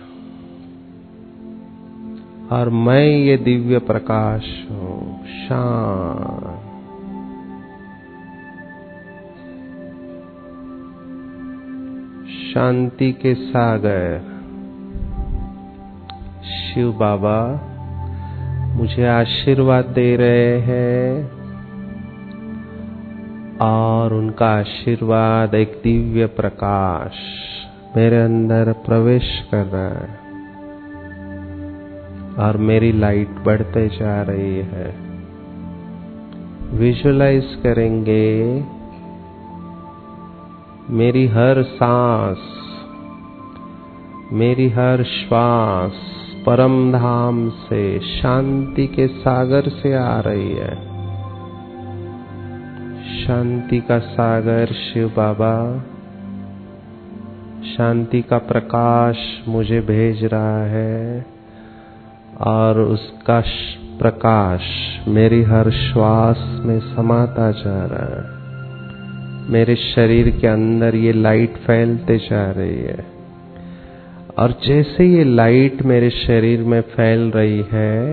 और मैं ये दिव्य प्रकाश हूं। शांत। शांति के सागर शिव बाबा मुझे आशीर्वाद दे रहे हैं, और उनका आशीर्वाद एक दिव्य प्रकाश मेरे अंदर प्रवेश कर रहा है, और मेरी लाइट बढ़ते जा रही है। विजुअलाइज करेंगे मेरी हर सांस, मेरी हर श्वास परम धाम से, शांति के सागर से आ रही है। शांति का सागर शिव बाबा, शांति का प्रकाश मुझे भेज रहा है, और उसका प्रकाश मेरी हर श्वास में समाता जा रहा है। मेरे शरीर के अंदर ये लाइट फैलते जा रही है, और जैसे ये लाइट मेरे शरीर में फैल रही है,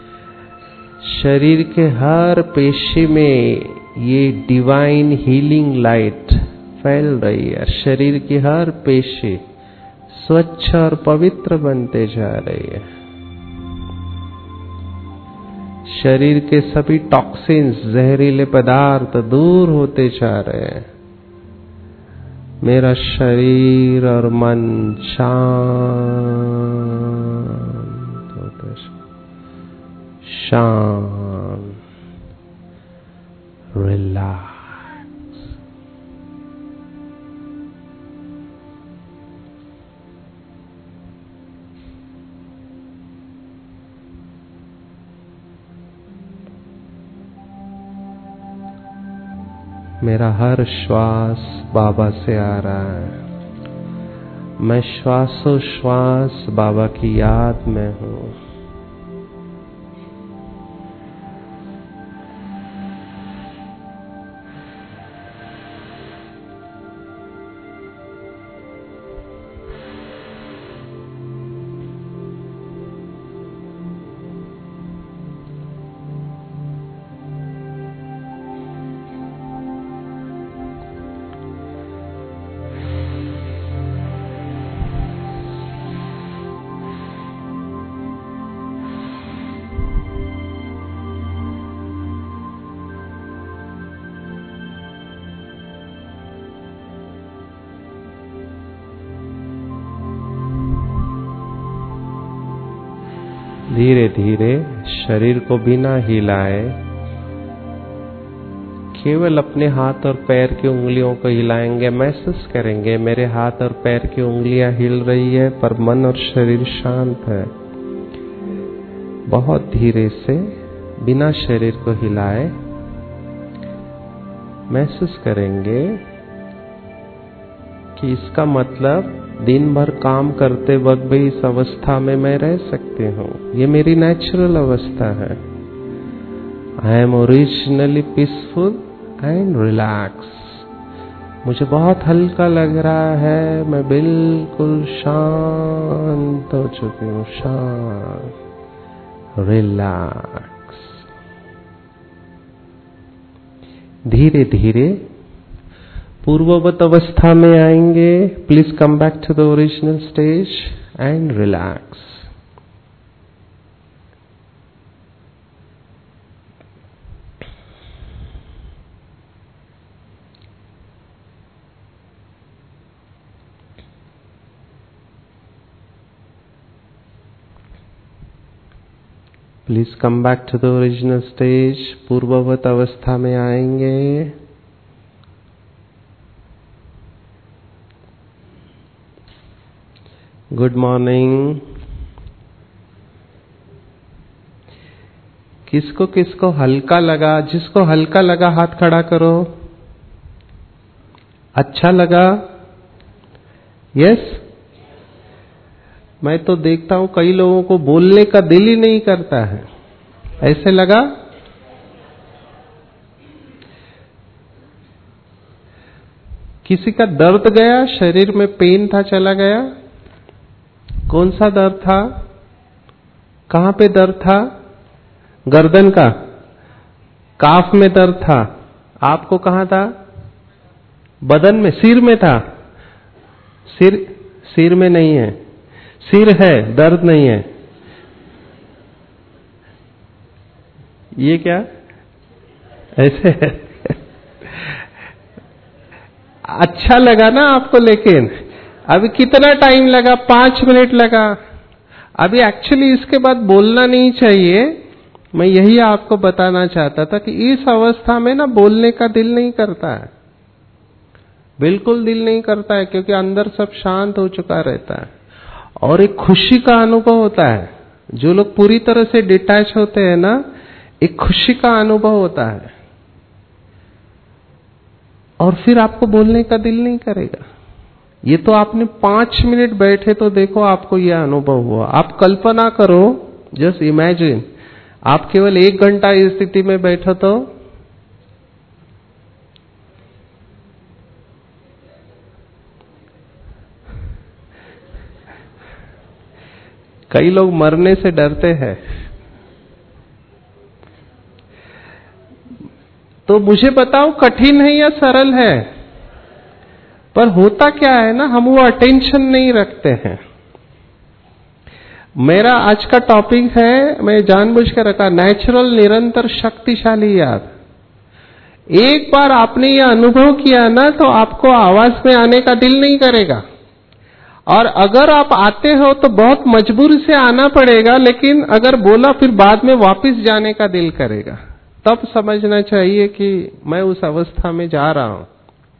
शरीर के हर पेशी में ये डिवाइन हीलिंग लाइट फैल रही है। शरीर की हर पेशी स्वच्छ और पवित्र बनते जा रही है। शरीर के सभी टॉक्सिन्स, जहरीले पदार्थ दूर होते जा रहे हैं। मेरा शरीर और मन शांत होते, शांत, रिलैक्स। मेरा हर श्वास बाबा से आ रहा है। मैं श्वासोश्वास बाबा की याद में हूँ। धीरे धीरे शरीर को बिना हिलाए केवल अपने हाथ और पैर की उंगलियों को हिलाएंगे। महसूस करेंगे मेरे हाथ और पैर की उंगलियां हिल रही है, पर मन और शरीर शांत है। बहुत धीरे से बिना शरीर को हिलाए महसूस करेंगे कि इसका मतलब दिन भर काम करते वक्त भी इस अवस्था में मैं रह सकती हूँ। ये मेरी नेचुरल अवस्था है। I am originally peaceful and relax. मुझे बहुत हल्का लग रहा है। मैं बिल्कुल शांत हो चुकी हूँ। शांत, रिलैक्स। धीरे धीरे पूर्ववत अवस्था में आएंगे। Please come back to the original stage and relax. Please come back to the original stage. पूर्ववत अवस्था में आएंगे। Good morning. किसको किसको हल्का लगा? जिसको हल्का लगा हाथ खड़ा करो। अच्छा लगा? यस। मैं तो देखता हूं कई लोगों को बोलने का दिल ही नहीं करता है। ऐसे लगा? किसी का दर्द गया? शरीर में पेन था, चला गया? कौन सा दर्द था? कहां पे दर्द था? गर्दन का? काफ में दर्द था? आपको कहां था? बदन में? सिर में था? सिर में नहीं है। सिर है, दर्द नहीं है। ये क्या ऐसे है? अच्छा लगा ना आपको? लेकिन अभी कितना टाइम लगा? 5 मिनट लगा। अभी एक्चुअली इसके बाद बोलना नहीं चाहिए। मैं यही आपको बताना चाहता था कि इस अवस्था में ना बोलने का दिल नहीं करता है। बिल्कुल दिल नहीं करता है, क्योंकि अंदर सब शांत हो चुका रहता है और एक खुशी का अनुभव होता है। जो लोग पूरी तरह से डिटैच होते हैं ना, एक खुशी का अनुभव होता है और फिर आपको बोलने का दिल नहीं करेगा। ये तो आपने 5 मिनट बैठे तो देखो आपको यह अनुभव हुआ। आप कल्पना करो, जस्ट इमेजिन, आप केवल 1 घंटा इस स्थिति में बैठो तो कई लोग मरने से डरते हैं। तो मुझे बताओ कठिन है या सरल है? पर होता क्या है ना, हम वो अटेंशन नहीं रखते हैं। मेरा आज का टॉपिक है, मैं जानबूझ कर रखा, नेचुरल निरंतर शक्तिशाली याद। एक बार आपने ये अनुभव किया ना, तो आपको आवाज में आने का दिल नहीं करेगा। और अगर आप आते हो तो बहुत मजबूरी से आना पड़ेगा, लेकिन अगर बोला फिर बाद में वापस जाने का दिल करेगा। तब समझना चाहिए कि मैं उस अवस्था में जा रहा हूं।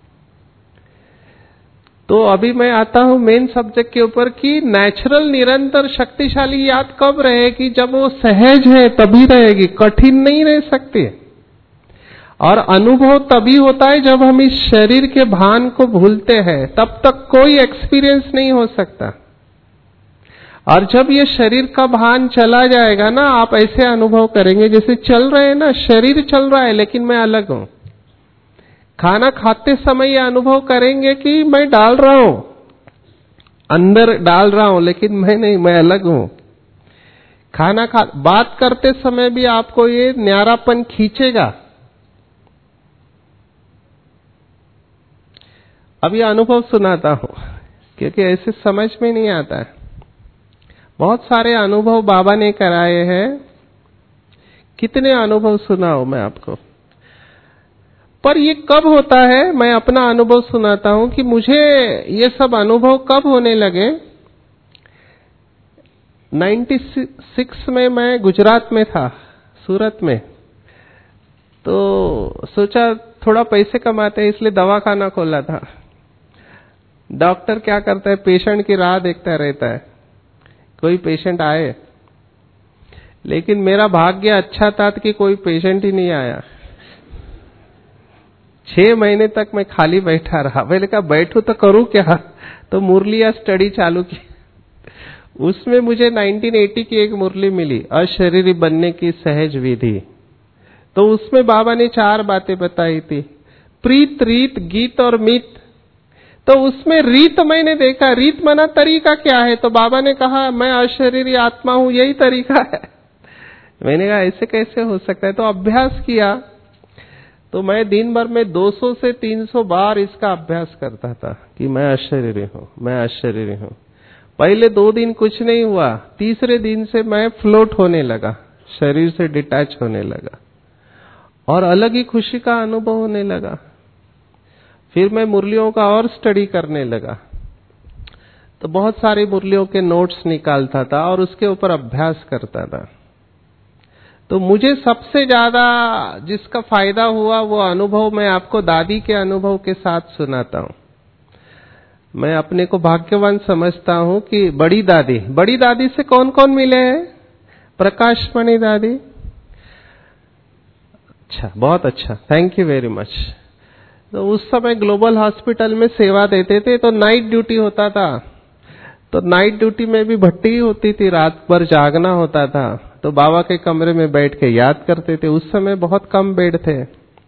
तो अभी मैं आता हूं मेन सब्जेक्ट के ऊपर कि नेचुरल निरंतर शक्तिशाली याद कब रहेगी? जब वो सहज है तभी रहेगी, कठिन नहीं रह सकती। और अनुभव तभी होता है जब हम इस शरीर के भान को भूलते हैं, तब तक कोई एक्सपीरियंस नहीं हो सकता। और जब ये शरीर का भान चला जाएगा ना, आप ऐसे अनुभव करेंगे जैसे चल रहे हैं ना, शरीर चल रहा है लेकिन मैं अलग हूं। खाना खाते समय ये अनुभव करेंगे कि मैं डाल रहा हूं, अंदर डाल रहा हूं, लेकिन मैं नहीं, मैं अलग हूं। बात करते समय भी आपको ये न्यारापन खींचेगा। अब ये अनुभव सुनाता हूं क्योंकि ऐसे समझ में नहीं आता है। बहुत सारे अनुभव बाबा ने कराए हैं, कितने अनुभव सुनाऊं मैं आपको। पर ये कब होता है, मैं अपना अनुभव सुनाता हूं कि मुझे ये सब अनुभव कब होने लगे। 96 में मैं गुजरात में था, सूरत में। तो सोचा थोड़ा पैसे कमाते हैं, इसलिए दवाखाना खोला था। डॉक्टर क्या करता है, पेशेंट की राह देखता रहता है, कोई पेशेंट आए। लेकिन मेरा भाग्य अच्छा था कि कोई पेशेंट ही नहीं आया। 6 महीने तक मैं खाली बैठा रहा। मैंने कहा बैठू तो करूं क्या, तो मुरलिया स्टडी चालू की। उसमें मुझे 1980 की एक मुरली मिली, अशरीरी बनने की सहज विधि। तो उसमें बाबा ने 4 बातें बताई थी, प्रीत, रीत, गीत और मित। तो उसमें रीत मैंने देखा, रीत माना तरीका क्या है, तो बाबा ने कहा मैं अशरीरी आत्मा हूं, यही तरीका है। मैंने कहा ऐसे कैसे हो सकता है, तो अभ्यास किया। तो मैं दिन भर में 200 से 300 बार इसका अभ्यास करता था कि मैं अशरीरी हूं, मैं अशरीरी हूं। पहले 2 दिन कुछ नहीं हुआ, तीसरे दिन से मैं फ्लोट होने लगा, शरीर से डिटैच होने लगा और अलग ही खुशी का अनुभव होने लगा। फिर मैं मुरलियों का और स्टडी करने लगा, तो बहुत सारी मुरलियों के नोट्स निकालता था और उसके ऊपर अभ्यास करता था। तो मुझे सबसे ज्यादा जिसका फायदा हुआ वो अनुभव मैं आपको दादी के अनुभव के साथ सुनाता हूं। मैं अपने को भाग्यवान समझता हूं कि बड़ी दादी से कौन कौन मिले हैं? प्रकाशमणि दादी। अच्छा, बहुत अच्छा, थैंक यू वेरी मच। तो उस समय ग्लोबल हॉस्पिटल में सेवा देते थे, तो नाइट ड्यूटी होता था। तो नाइट ड्यूटी में भी भट्टी होती थी, रात भर जागना होता था। तो बाबा के कमरे में बैठ के याद करते थे। उस समय बहुत कम बेड थे।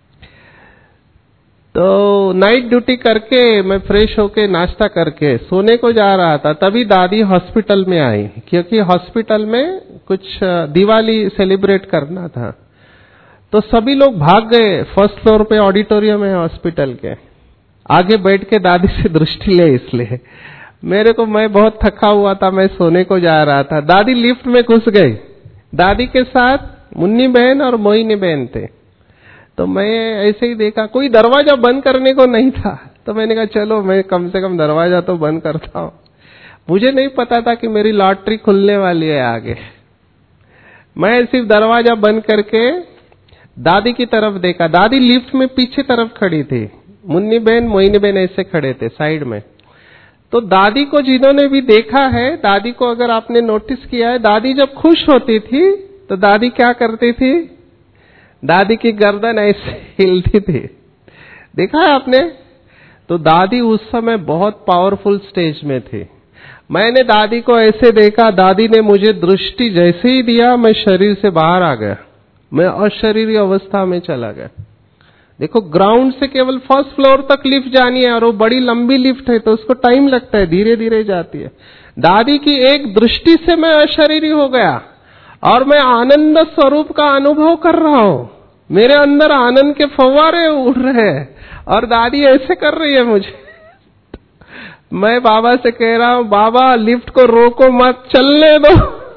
तो नाइट ड्यूटी करके मैं फ्रेश होके नाश्ता करके सोने को जा रहा था, तभी दादी हॉस्पिटल में आई, क्योंकि हॉस्पिटल में कुछ दिवाली सेलिब्रेट करना था। तो सभी लोग भाग गए, फर्स्ट फ्लोर पे ऑडिटोरियम है हॉस्पिटल के, आगे बैठ के दादी से दृष्टि ले। इसलिए मैं बहुत थका हुआ था, मैं सोने को जा रहा था। दादी लिफ्ट में घुस गई, दादी के साथ मुन्नी बहन और मोहिनी बहन थे। तो मैं ऐसे ही देखा, कोई दरवाजा बंद करने को नहीं था। तो मैंने कहा चलो मैं कम से कम दरवाजा तो बंद करता हूं। मुझे नहीं पता था कि मेरी लॉटरी खुलने वाली है आगे। मैं सिर्फ दरवाजा बंद करके दादी की तरफ देखा। दादी लिफ्ट में पीछे तरफ खड़ी थी, मुन्नी बहन मोहिनी बहन ऐसे खड़े थे साइड में। तो दादी को जिन्होंने भी देखा है, दादी को अगर आपने नोटिस किया है, दादी जब खुश होती थी तो दादी क्या करती थी, दादी की गर्दन ऐसे हिलती थी। देखा है आपने? तो दादी उस समय बहुत पावरफुल स्टेज में थी। मैंने दादी को ऐसे देखा, दादी ने मुझे दृष्टि जैसे ही दिया, मैं शरीर से बाहर आ गया, मैं अशरीरी अवस्था में चला गया। देखो, ग्राउंड से केवल फर्स्ट फ्लोर तक लिफ्ट जानी है और वो बड़ी लंबी लिफ्ट है, तो उसको टाइम लगता है, धीरे धीरे जाती है। दादी की एक दृष्टि से मैं अशरीरी हो गया और मैं आनंद स्वरूप का अनुभव कर रहा हूं। मेरे अंदर आनंद के फव्वारे उड़ रहे हैं और दादी ऐसे कर रही है मुझे। मैं बाबा से कह रहा हूं, बाबा लिफ्ट को रोको मत, चलने दो।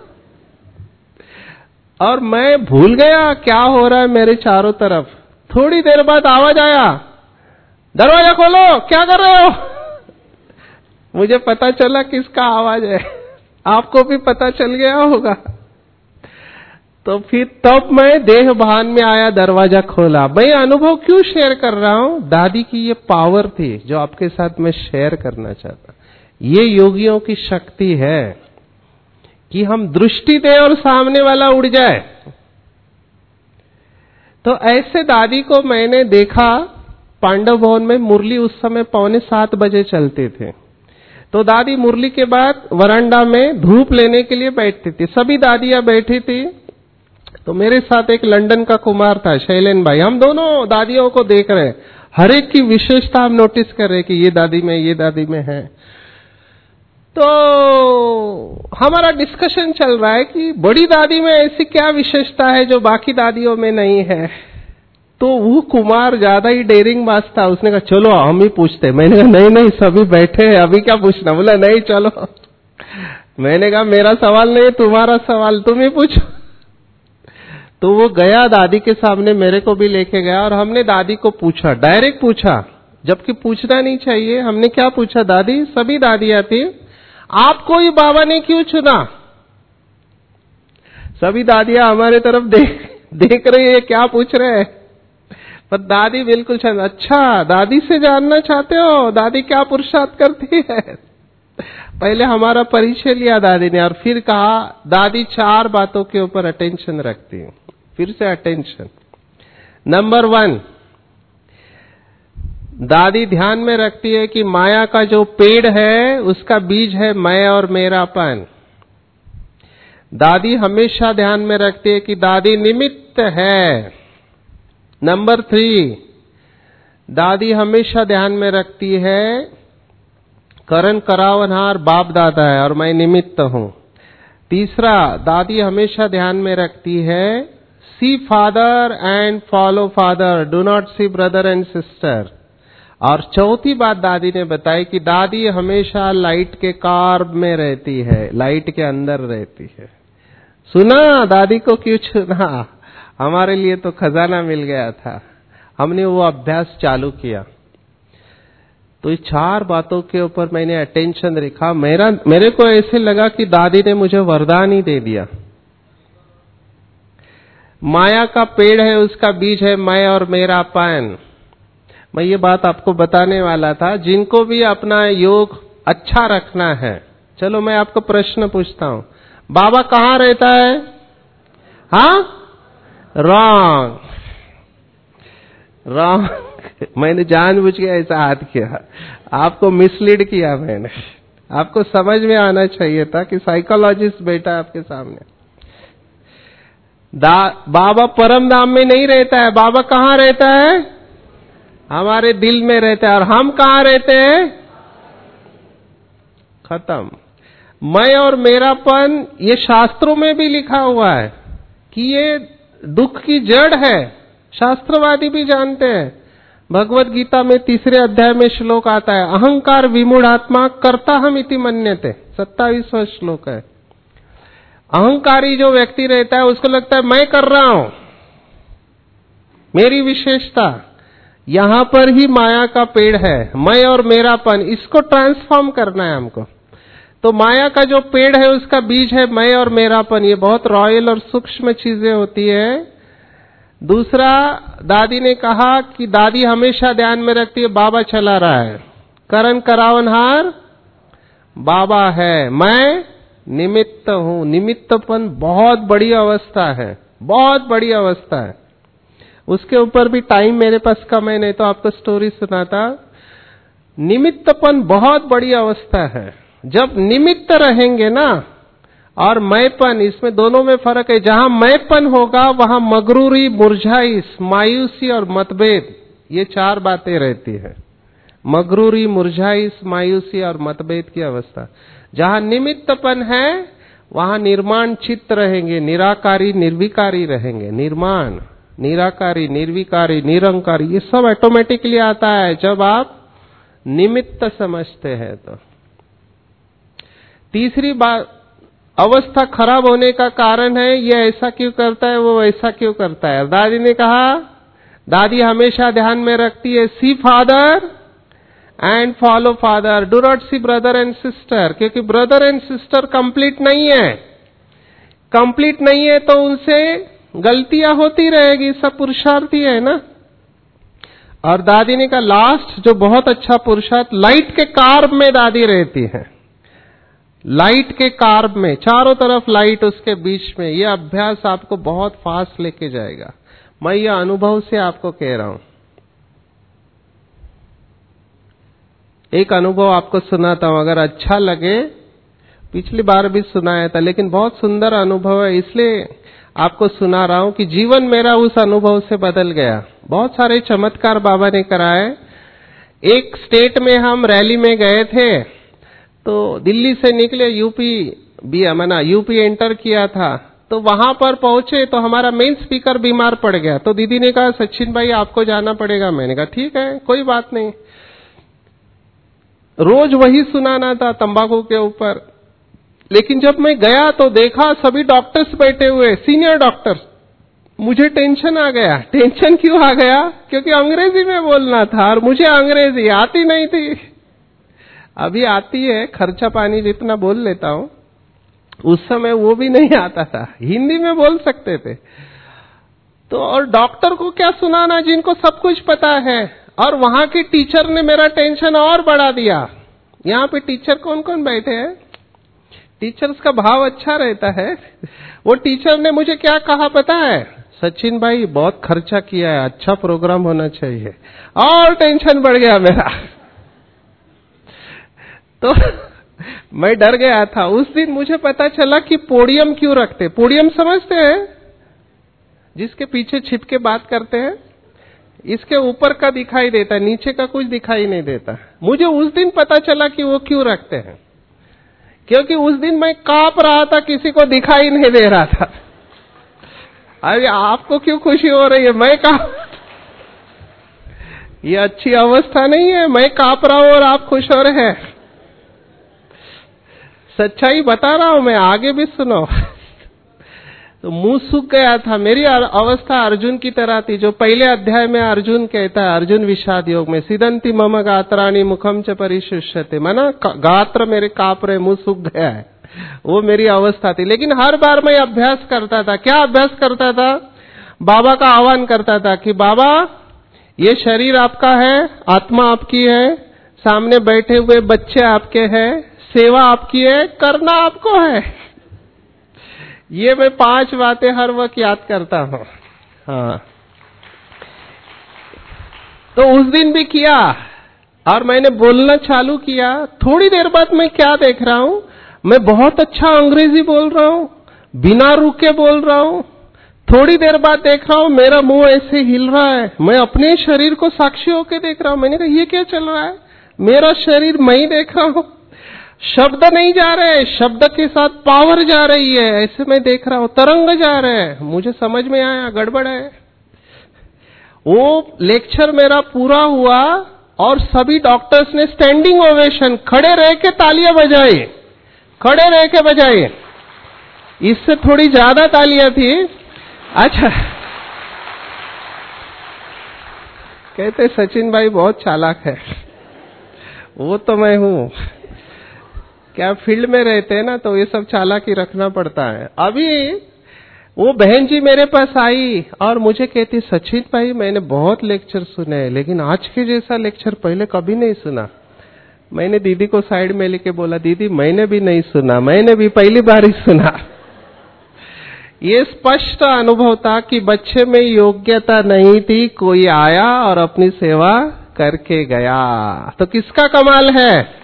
और मैं भूल गया क्या हो रहा है मेरे चारों तरफ। थोड़ी देर बाद आवाज आया, दरवाजा खोलो, क्या कर रहे हो? मुझे पता चला किसका आवाज है, आपको भी पता चल गया होगा। तो फिर तब मैं देह भान में आया, दरवाजा खोला। मैं अनुभव क्यों शेयर कर रहा हूं? दादी की ये पावर थी जो आपके साथ मैं शेयर करना चाहता। ये योगियों की शक्ति है कि हम दृष्टि दें और सामने वाला उड़ जाए। तो ऐसे दादी को मैंने देखा पांडव भवन में। मुरली उस समय 6:45 बजे चलते थे। तो दादी मुरली के बाद वरांडा में धूप लेने के लिए बैठती थी। सभी दादियां बैठी थी। तो मेरे साथ एक लंदन का कुमार था, शैलेन भाई। हम दोनों दादियों को देख रहे हैं, हर एक की विशेषता हम नोटिस कर रहे हैं कि ये दादी में, ये दादी में है। तो हमारा डिस्कशन चल रहा है कि बड़ी दादी में ऐसी क्या विशेषता है जो बाकी दादियों में नहीं है। तो वो कुमार ज्यादा ही डेयरिंग बाज था, उसने कहा चलो हम ही पूछते। मैंने कहा नहीं नहीं, सभी बैठे हैं, अभी क्या पूछना। बोला नहीं चलो। मैंने कहा मेरा सवाल नहीं, तुम्हारा सवाल, तुम ही पूछो। तो वो गया दादी के सामने, मेरे को भी लेके गया और हमने दादी को पूछा, डायरेक्ट पूछा, जबकि पूछना नहीं चाहिए। हमने क्या पूछा, दादी, सभी दादियां थी, आपको ही बाबा ने क्यों चुना? सभी दादियां हमारे तरफ देख रही है, क्या पूछ रहे हैं। पर दादी बिल्कुल शांत। अच्छा, दादी से जानना चाहते हो दादी क्या पुरुषार्थ करती है? पहले हमारा परिचय लिया दादी ने और फिर कहा दादी 4 बातों के ऊपर अटेंशन रखती है। फिर से अटेंशन। नंबर 1, दादी ध्यान में रखती है कि माया का जो पेड़ है उसका बीज है मैं और मेरापन। दादी हमेशा ध्यान में रखती है कि दादी निमित्त है। नंबर 3, दादी हमेशा ध्यान में रखती है करण करावनहार बाप दादा है और मैं निमित्त हूं। तीसरा, दादी हमेशा ध्यान में रखती है see father and follow father, do not see brother and sister. और चौथी बात दादी ने बताई कि दादी हमेशा लाइट के कार्ब में रहती है, लाइट के अंदर रहती है। सुना दादी को क्यों चुना? हमारे लिए तो खजाना मिल गया था। हमने वो अभ्यास चालू किया। तो ये 4 बातों के ऊपर मैंने अटेंशन रखा। मेरे को ऐसे लगा कि दादी ने मुझे वरदान ही दे दिया। माया का पेड़ है, उसका बीज है मैं और मेरापन। मैं ये बात आपको बताने वाला था। जिनको भी अपना योग अच्छा रखना है, चलो मैं आपको प्रश्न पूछता हूं, बाबा कहां रहता है? हाँ, रॉन्ग। मैंने जानबूझ के ऐसा हाथ किया, आपको मिसलीड किया मैंने। आपको समझ में आना चाहिए था कि साइकोलॉजिस्ट बैठा आपके सामने। बाबा परम धाम में नहीं रहता है। बाबा कहां रहता है? हमारे दिल में रहता है। और हम कहां रहते हैं? खत्म। मैं और मेरापन, ये शास्त्रों में भी लिखा हुआ है कि ये दुख की जड़ है। शास्त्रवादी भी जानते हैं। भगवत गीता में 3 अध्याय में श्लोक आता है, अहंकार विमूढ़ात्मा कर्ता हम इति मन्यते, 27वां श्लोक है। अहंकारी जो व्यक्ति रहता है उसको लगता है मैं कर रहा हूं, मेरी विशेषता। यहां पर ही माया का पेड़ है, मैं और मेरापन। इसको ट्रांसफॉर्म करना है हमको। तो माया का जो पेड़ है उसका बीज है मैं और मेरापन। ये बहुत रॉयल और सूक्ष्म चीजें होती है। दूसरा, दादी ने कहा कि दादी हमेशा ध्यान में रखती है बाबा चला रहा है, करण करावनहार बाबा है, मैं निमित्त हूं। निमित्तपन बहुत बड़ी अवस्था है, बहुत बड़ी अवस्था है। उसके ऊपर भी टाइम मेरे पास कम है, नहीं तो आपको स्टोरी सुनाता। निमित्तपन बहुत बड़ी अवस्था है। जब निमित्त रहेंगे ना, और मैंपन, इसमें दोनों में फर्क है। जहां मैंपन होगा वहां मगरूरी, मुरझाइश, मायूसी और मतभेद, ये 4 बातें रहती है। मगरूरी, मुरझाइश, मायूसी और मतभेद की अवस्था। जहां निमित्तपन है वहां निर्माण चित्त रहेंगे, निराकारी निर्विकारी रहेंगे। निर्माण, निराकारी, निर्विकारी, निरंकारी, ये सब ऑटोमेटिकली आता है जब आप निमित्त समझते हैं। तो तीसरी बात, अवस्था खराब होने का कारण है ये ऐसा क्यों करता है, वो ऐसा क्यों करता है। दादी ने कहा, दादी हमेशा ध्यान में रखती है see father and follow father, do not see brother and sister. क्योंकि ब्रदर एंड सिस्टर कंप्लीट नहीं है। कंप्लीट नहीं है तो उनसे गलतियां होती रहेगी, सब पुरुषार्थी है ना। और दादी ने कहा लास्ट जो बहुत अच्छा पुरुषार्थ, लाइट के कार्ब में दादी रहती है। लाइट के कार्ब में, चारों तरफ लाइट, उसके बीच में। यह अभ्यास आपको बहुत फास्ट लेके जाएगा। मैं ये अनुभव से आपको कह रहा हूं। एक अनुभव आपको सुनाता हूं, अगर अच्छा लगे, पिछली बार भी सुनाया था, लेकिन बहुत सुंदर अनुभव है, इसलिए आपको सुना रहा हूं कि जीवन मेरा उस अनुभव से बदल गया। बहुत सारे चमत्कार बाबा ने कराए। एक स्टेट में हम रैली में गए थे, तो दिल्ली से निकले, यूपी एंटर किया था, तो वहां पर पहुंचे तो हमारा मेन स्पीकर बीमार पड़ गया। तो दीदी ने कहा सचिन भाई आपको जाना पड़ेगा। मैंने कहा ठीक है, कोई बात नहीं। रोज वही सुनाना था तंबाकू के ऊपर, लेकिन जब मैं गया तो देखा सभी डॉक्टर्स बैठे हुए, सीनियर डॉक्टर्स। मुझे टेंशन आ गया। टेंशन क्यों आ गया? क्योंकि अंग्रेजी में बोलना था और मुझे अंग्रेजी आती नहीं थी। अभी आती है, खर्चा पानी जितना बोल लेता हूं, उस समय वो भी नहीं आता था। हिंदी में बोल सकते थे तो, और डॉक्टर को क्या सुनाना जिनको सब कुछ पता है। और वहां के टीचर ने मेरा टेंशन और बढ़ा दिया। यहाँ पे टीचर कौन कौन बैठे हैं? टीचर्स का भाव अच्छा रहता है। वो टीचर ने मुझे क्या कहा पता है? सचिन भाई बहुत खर्चा किया है, अच्छा प्रोग्राम होना चाहिए। और टेंशन बढ़ गया मेरा। तो मैं डर गया था। उस दिन मुझे पता चला कि पोडियम क्यों रखते। पोडियम समझते हैं? जिसके पीछे छिप के बात करते हैं। इसके ऊपर का दिखाई देता है, नीचे का कुछ दिखाई नहीं देता। मुझे उस दिन पता चला कि वो क्यों रखते हैं, क्योंकि उस दिन मैं कांप रहा था, किसी को दिखाई नहीं दे रहा था। अरे आपको क्यों खुशी हो रही है? मैं ये अच्छी अवस्था नहीं है। मैं कांप रहा हूं और आप खुश हो रहे हैं। सच्चाई बता रहा हूं मैं, आगे भी सुनो। तो मुंह सूख गया था। मेरी अवस्था अर्जुन की तरह थी, जो पहले अध्याय में अर्जुन कहता है, अर्जुन विषाद योग में, सिदंती मम गात्राणि मुखम च परिशुष्यते, माना गात्र मेरे कांप रहे, मुंह सूख गया है। वो मेरी अवस्था थी। लेकिन हर बार मैं अभ्यास करता था। क्या अभ्यास करता था? बाबा का आह्वान करता था कि बाबा ये शरीर आपका है, आत्मा आपकी है, सामने बैठे हुए बच्चे आपके हैं, सेवा आपकी है, करना आपको है। ये मैं 5 बातें हर वक्त याद करता हूं। हाँ, तो उस दिन भी किया और मैंने बोलना चालू किया। थोड़ी देर बाद मैं क्या देख रहा हूं, मैं बहुत अच्छा अंग्रेजी बोल रहा हूं, बिना रुके बोल रहा हूं। थोड़ी देर बाद देख रहा हूं मेरा मुंह ऐसे हिल रहा है, मैं अपने शरीर को साक्षी होकर देख रहा हूं। मैंने कहा ये क्या चल रहा है? मेरा शरीर मैं ही देख रहा हूं, शब्द नहीं जा रहे, शब्द के साथ पावर जा रही है, ऐसे मैं देख रहा हूं, तरंग जा रहे हैं। मुझे समझ में आया गड़बड़ है। वो लेक्चर मेरा पूरा हुआ और सभी डॉक्टर्स ने स्टैंडिंग ओवेशन, खड़े रह के तालियां बजाई, खड़े रह के बजाई। इससे थोड़ी ज्यादा तालियां थी। अच्छा, कहते सचिन भाई बहुत चालाक है। वो तो मैं हूं, क्या फील्ड में रहते हैं ना, तो ये सब चालाकी रखना पड़ता है। अभी वो बहन जी मेरे पास आई और मुझे कहती सचिन भाई मैंने बहुत लेक्चर सुने हैं, लेकिन आज के जैसा लेक्चर पहले कभी नहीं सुना। मैंने दीदी को साइड में लेके बोला, दीदी मैंने भी नहीं सुना, मैंने भी पहली बार ही सुना। ये स्पष्ट अनुभव था कि बच्चे में योग्यता नहीं थी, कोई आया और अपनी सेवा करके गया। तो किसका कमाल है?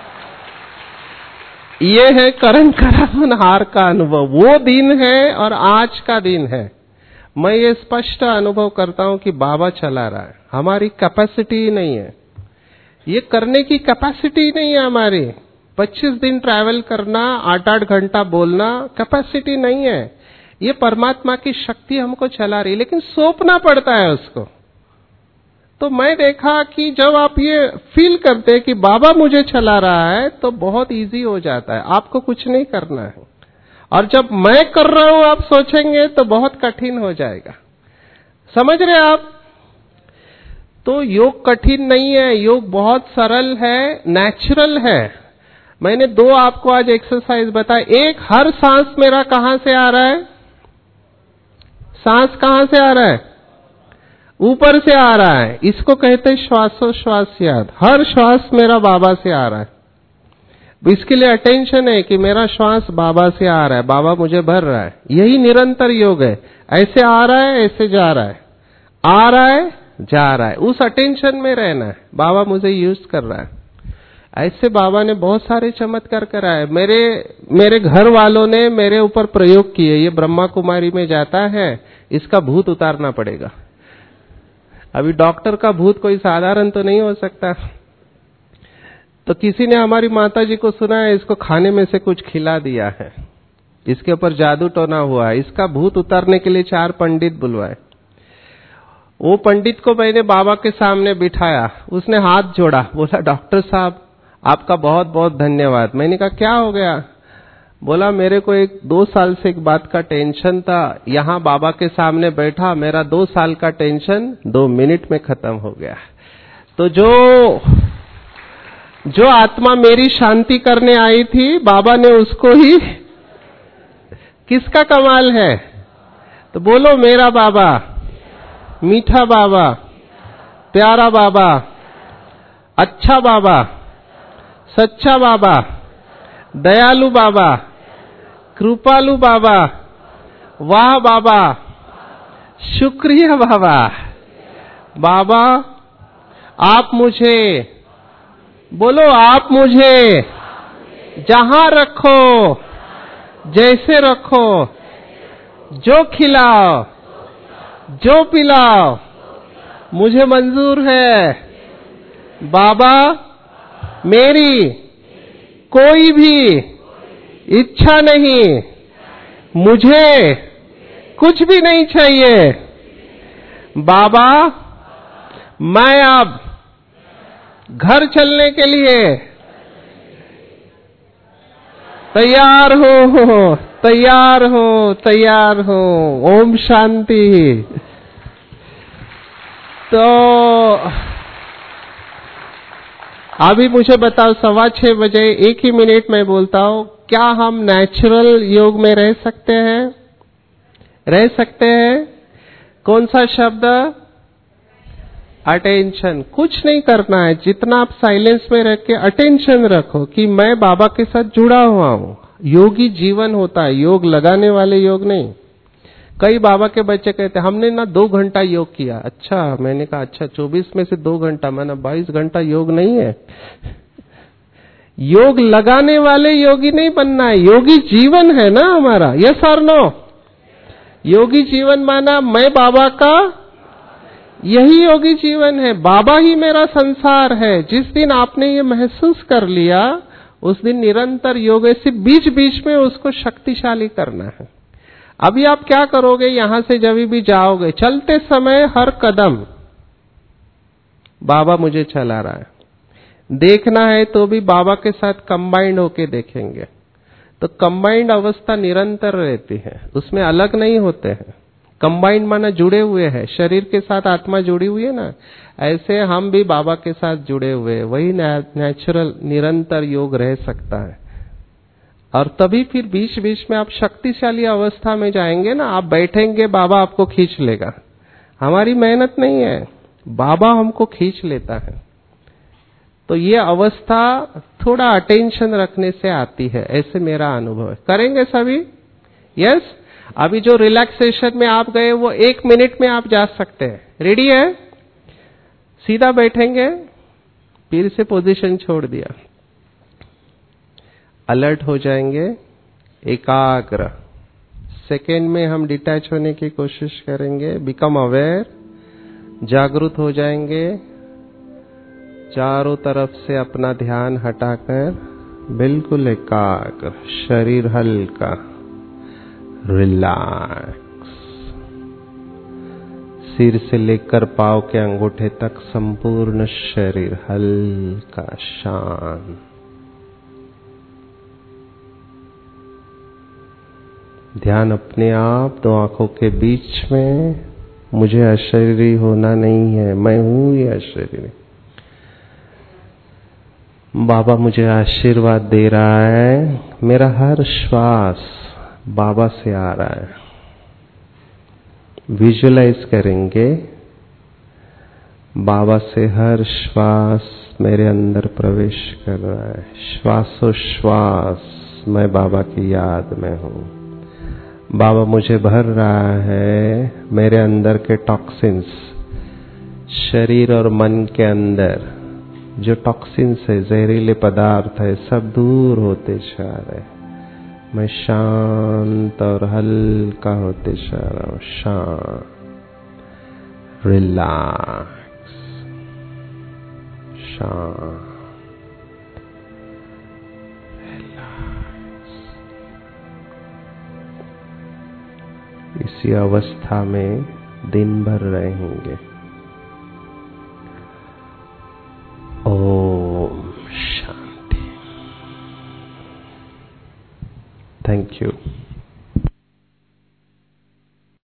ये है करण करावन हार का अनुभव। वो दिन है और आज का दिन है। मैं ये स्पष्ट अनुभव करता हूं कि बाबा चला रहा है, हमारी कैपेसिटी ही नहीं है, ये करने की कैपेसिटी नहीं है हमारी। 25 दिन ट्रैवल करना, 8-8 घंटा बोलना, कैपेसिटी नहीं है। ये परमात्मा की शक्ति हमको चला रही, लेकिन सौंपना पड़ता है उसको। तो मैं देखा कि जब आप ये फील करते हैं कि बाबा मुझे चला रहा है, तो बहुत इजी हो जाता है, आपको कुछ नहीं करना है। और जब मैं कर रहा हूं आप सोचेंगे तो बहुत कठिन हो जाएगा। समझ रहे आप? तो योग कठिन नहीं है, योग बहुत सरल है, नेचुरल है। मैंने 2 आपको आज एक्सरसाइज बताए। एक, हर सांस मेरा कहां से आ रहा है? सांस कहां से आ रहा है? ऊपर से आ रहा है। इसको कहते हैं श्वासोश्वास याद। हर श्वास मेरा बाबा से आ रहा है। इसके लिए अटेंशन है कि मेरा श्वास बाबा से आ रहा है, बाबा मुझे भर रहा है। यही निरंतर योग है। ऐसे आ रहा है, ऐसे जा रहा है। आ रहा है जा रहा है, उस अटेंशन में रहना है। बाबा मुझे यूज कर रहा है। ऐसे बाबा ने बहुत सारे चमत्कार कराए। मेरे घर वालों ने मेरे ऊपर प्रयोग किए, ये ब्रह्मा कुमारी में जाता है, इसका भूत उतारना पड़ेगा। अभी डॉक्टर का भूत कोई साधारण तो नहीं हो सकता। तो किसी ने हमारी माता जी को सुना है, इसको खाने में से कुछ खिला दिया है, इसके ऊपर जादू टोना हुआ है, इसका भूत उतारने के लिए 4 पंडित बुलवाए। वो पंडित को मैंने बाबा के सामने बिठाया, उसने हाथ जोड़ा, बोला डॉक्टर साहब आपका बहुत बहुत धन्यवाद। मैंने कहा क्या हो गया? बोला मेरे को 2 साल से एक बात का टेंशन था, यहाँ बाबा के सामने बैठा, मेरा 2 साल का टेंशन 2 मिनट में खत्म हो गया। तो जो आत्मा मेरी शांति करने आई थी, बाबा ने उसको ही, किसका कमाल है? तो बोलो मेरा बाबा, मीठा बाबा, प्यारा बाबा, अच्छा बाबा, सच्चा बाबा, दयालु बाबा, कृपालु बाबा, वाह बाबा, शुक्रिया बाबा। बाबा आप मुझे, बोलो आप मुझे जहां रखो, जैसे रखो, जो खिलाओ, जो पिलाओ, मुझे मंजूर है। बाबा मेरी कोई भी इच्छा नहीं, मुझे कुछ भी नहीं चाहिए। बाबा मैं अब घर चलने के लिए तैयार हूं, तैयार हूं, तैयार हूं। ओम शांति। तो अभी मुझे बताओ 6:15 बजे, 1 ही मिनट में बोलता हूं, क्या हम नेचुरल योग में रह सकते हैं? रह सकते हैं? कौन सा शब्द? अटेंशन। कुछ नहीं करना है, जितना आप साइलेंस में रह के अटेंशन रखो कि मैं बाबा के साथ जुड़ा हुआ हूं। योगी जीवन होता है, योग लगाने वाले योग नहीं। कई बाबा के बच्चे कहते हमने ना 2 घंटा योग किया। अच्छा, मैंने कहा अच्छा 24 में से 2 घंटा, माना 22 घंटा योग नहीं है। योग लगाने वाले योगी नहीं बनना है, योगी जीवन है ना हमारा। यस और नो? योगी जीवन माना मैं बाबा का, यही योगी जीवन है। बाबा ही मेरा संसार है। जिस दिन आपने ये महसूस कर लिया, उस दिन निरंतर योग से बीच बीच में उसको शक्तिशाली करना है। अभी आप क्या करोगे? यहां से जब भी जाओगे, चलते समय हर कदम बाबा मुझे चला रहा है। देखना है तो भी बाबा के साथ कंबाइंड होके देखेंगे। तो कंबाइंड अवस्था निरंतर रहती है, उसमें अलग नहीं होते हैं। कंबाइंड माना जुड़े हुए हैं, शरीर के साथ आत्मा जुड़ी हुई है ना, ऐसे हम भी बाबा के साथ जुड़े हुए हैं। वही नेचुरल निरंतर योग रह सकता है। और तभी फिर बीच बीच में आप शक्तिशाली अवस्था में जाएंगे ना, आप बैठेंगे बाबा आपको खींच लेगा। हमारी मेहनत नहीं है, बाबा हमको खींच लेता है। तो ये अवस्था थोड़ा अटेंशन रखने से आती है, ऐसे मेरा अनुभव है। करेंगे सभी? यस। अभी जो रिलैक्सेशन में आप गए वो 1 मिनट में आप जा सकते हैं। रेडी है? सीधा बैठेंगे, फिर से पोजीशन छोड़ दिया, अलर्ट हो जाएंगे, एकाग्र। सेकेंड में हम डिटैच होने की कोशिश करेंगे, बिकम अवेयर, जागरूक हो जाएंगे। चारों तरफ से अपना ध्यान हटाकर बिल्कुल एकाग्र, शरीर हल्का, रिलैक्स। सिर से लेकर पांव के अंगूठे तक संपूर्ण शरीर हल्का, शांत। ध्यान अपने आप 2 आंखों के बीच में। मुझे अशरीरी होना नहीं है, मैं हूं ये अशरीरी। बाबा मुझे आशीर्वाद दे रहा है, मेरा हर श्वास बाबा से आ रहा है। विजुलाइज करेंगे, बाबा से हर श्वास मेरे अंदर प्रवेश कर रहा है। श्वासोश्वास मैं बाबा की याद में हूं। बाबा मुझे भर रहा है, मेरे अंदर के टॉक्सिन्स शरीर और मन के अंदर जो टॉक्सिन्स है, जहरीले पदार्थ है, सब दूर होते जा रहे। मैं शांत और हल्का होते जा रहा हूं। शांत, रिलैक्स, शांत, रिलैक्स। इसी अवस्था में दिन भर रहेंगे। ओम शांति। Thank you.